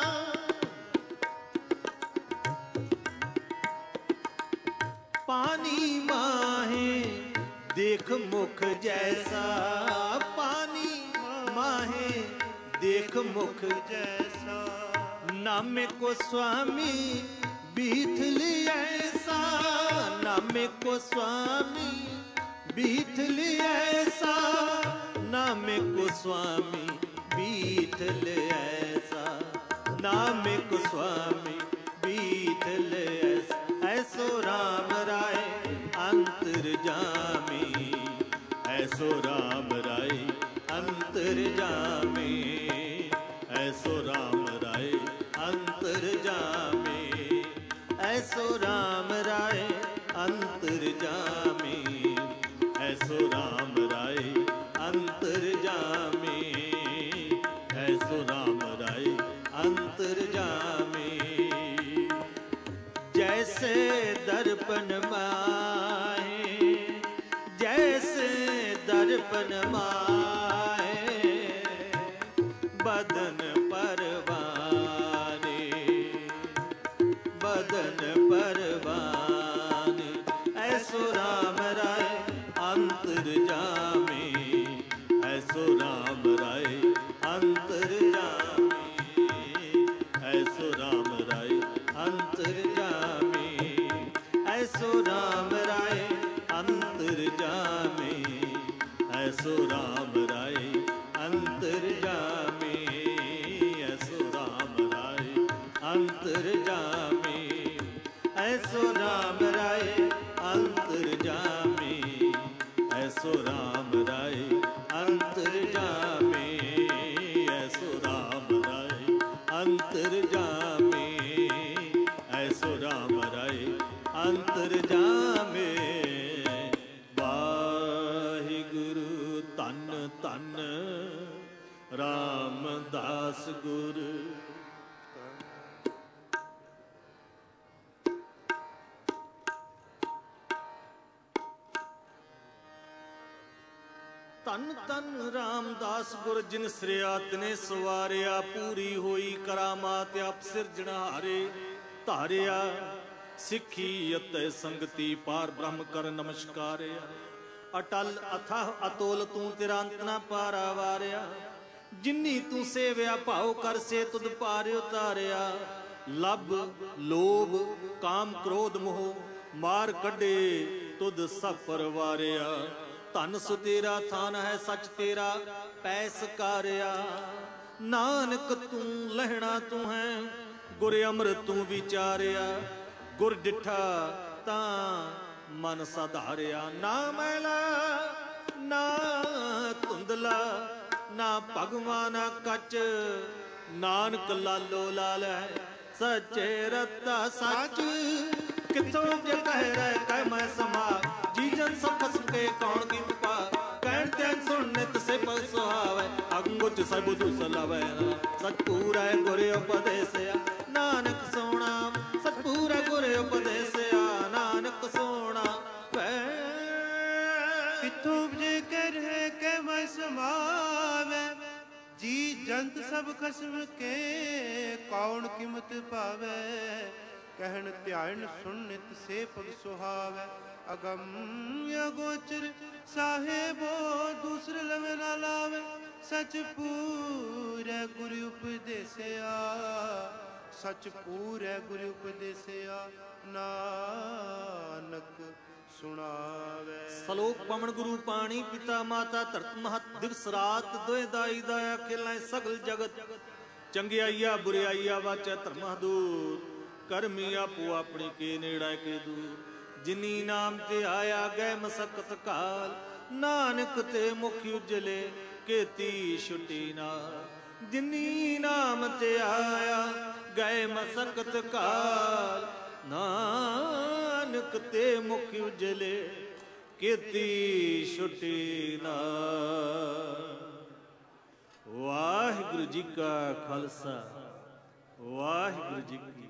पानी माहे देख मुख जैसा, पानी माहे देख मुख जैसा, नाम को स्वामी बीठ लिया ऐसा, नाम को स्वामी बीठ लिया ऐसा, नाम को स्वामी बीठ लिया ऐसा, नाम को स्वामी बीठ लिया ऐसा, ऐसो राम राय अंतर्जामी, ऐसो राम राय अंतर्जामी, ऐसो राम राय अंतर्जामी, ऐसो राम राय अंतर्जामी, ऐसो राम राय अंतर्जामी, ऐसो राम राय अंतर्जामी। जैसे दर्पण माए, जैसे दर्पण माए, बदन परवाने, बदन परवाने, ऐसो राम राय अंतर्जामी, ऐसो राम राय अंतर्जामी, ऐसो राम राय अंतर्जामी, ऐसो राम ऐसो राम राय अंतर जामे, ऐसो राम राय अंतर जामे, ऐसो राम राय अंतर जामे, ऐसो राम राय अंतर जामे। वाहिगुरु धन धन रामदास गुर। ਧਨ ਧਨ ਰਾਮਦਾਸ ਗੁਰ ਜਿਨ ਸ੍ਰਿਆ ਤਿਨੇ ਸਵਾਰਿਆ, ਪੂਰੀ ਹੋਈ ਕਰਾਮਾਤ ਆਪ ਸਿਰਜਣਹਾਰੇ ਧਾਰਿਆ। ਸਿੱਖੀ ਅਤੇ ਸੰਗਤੀ ਪਾਰ ਬ੍ਰਹਮ ਕਰ ਨਮਸਕਾਰਿਆ। ਅਟਲ ਅਥਾਹ ਅਤੋਲ ਤੂੰ ਤੇਰਾ ਅੰਤ ਨਾ ਪਾਰਾ ਵਾਰਿਆ। ਜਿਨੀ ਤੂੰ ਸੇਵਿਆ ਭਾਉ ਕਰ ਸੇ ਤੁਧ ਪਾਰ ਉਤਾਰਿਆ। ਲਬ ਲੋਭ ਕਾਮ ਕ੍ਰੋਧ ਮੋਹ ਮਾਰ ਕੱਢੇ ਤੁਧ ਸਭ ਪਰਵਾਰਿਆ। ਧਨ ਸੁ ਤੇਰਾ ਥਾਨ ਹੈ ਸੱਚ ਤੇਰਾ ਪੈ ਸਕਾਰਿਆ। ਨਾਨਕ ਤੂੰ ਲਹਿਣਾ ਤੂੰ ਹੈ ਗੁਰ ਅੰਮ੍ਰਿਤ ਤੂੰ ਵਿਚਾਰਿਆ। ਗੁਰ ਡਿਠਾ ਤਾਂ ਮਨ ਸਾਧਾਰਿਆ। ਨਾ ਮੈਲਾ ਨਾ ਧੁੰਦਲਾ ਨਾ ਭਗਵਾਨ ਕੱਚ, ਨਾਨਕ ਲਾਲੋ ਲਾਲ ਹੈ ਸੱਚੇ ਰਤਾ ਸੱਚ। ਕਿਥੋਂ ਜੇ ਕਹਿ ਰਹਿ ਕਹਿ ਮੈਂ ਸਮਾ, ਜੀ ਜਨ ਸਭ ਖਸਮ ਕੇ ਕੌਣ ਕੀ ਪਾ। ਕਹਿਣ ਤੇ ਸੁਣ ਨਿਤ ਸੇ ਪਉ ਸੁਹਾਵੈ, ਅੰਗੁਚ ਸਭ ਬੁਧੂ ਸਲਾਵੈ। ਸਚ ਪੂਰਾ ਗੁਰ ਉਪਦੇਸਿਆ ਨਾਨਕ ਸੋਣਾ, ਸਚ ਪੂਰਾ ਗੁਰ ਉਪਦੇਸਿਆ ਨਾਨਕ ਸੋਣਾ। ਕਿਥੋਂ ਜੇ ਕਹਿ ਰਹਿ ਕਹਿ ਮੈਂ ਸਮਾਵੈ, ਜੀ ਜੰਤ ਸਭ ਖਸਮ ਕੇ ਕੌਣ ਕੀਮਤ ਪਾਵੈ। ਕਹਿਣ ਧਿਆਨ ਸੁਣ ਨਿਤ ਸੇ ਪਗ ਸੁਹਾਵੈ। ਅਗਮ ਅਗੋਚਰ ਸਾਹਿਬੋ ਦੂਸਰ ਲਵੇ ਨਾ ਲਾਵੇ। ਸਚ ਪੂਰੈ ਗੁਰ ਉਪਦੇਸਿਆ, ਸਚ ਪੂਰੈ ਗੁਰ ਉਪਦੇਸਿਆ ਨਾਨਕ ਸੁਣਾਵੇ। ਸਲੋਕ ਪਵਨ ਗੁਰੂ ਪਾਣੀ ਪਿਤਾ ਮਾਤਾ ਧਰਤ ਮਹਤ ਦਿਵਸ ਰਾਤ ਦੋਇ ਦਾਈ ਦਾਇਆ ਖੇਲਾਂ ਸਗਲ ਜਗਤ। ਚੰਗਿਆਈਆ ਬੁਰਿਆਈਆ ਵਾਚੈ ਧਰਮ ਦੂਰ, ਕਰਮੀ ਆਪੋ ਆਪਣੀ ਕੇ ਨੇੜਾ ਕੇ ਦੂਰ। ਜਿਨੀ ਨਾਮ ਤੇ ਆਇਆ ਗਏ ਮਸਕਤ ਕਾਲ, ਨਾਨਕ ਤੇ ਮੁਖ ਉਜਲੇ ਕੀਤੀ ਛੁਟੀ ਨਾਲ। ਜਿਨੀ ਨਾਮ ਤੇ ਆਇਆ ਗਏ ਮਸਕਤ ਕਾਲ, ਨਾਨਕ ਤੇ ਮੁਖ ਉਜਲੇ ਕੀਤੀ ਛੁਟੀ ਨਾਲ। ਵਾਹਿਗੁਰੂ ਜੀ ਕਾ ਖਾਲਸਾ, ਵਾਹਿਗੁਰੂ ਜੀ ਕੀ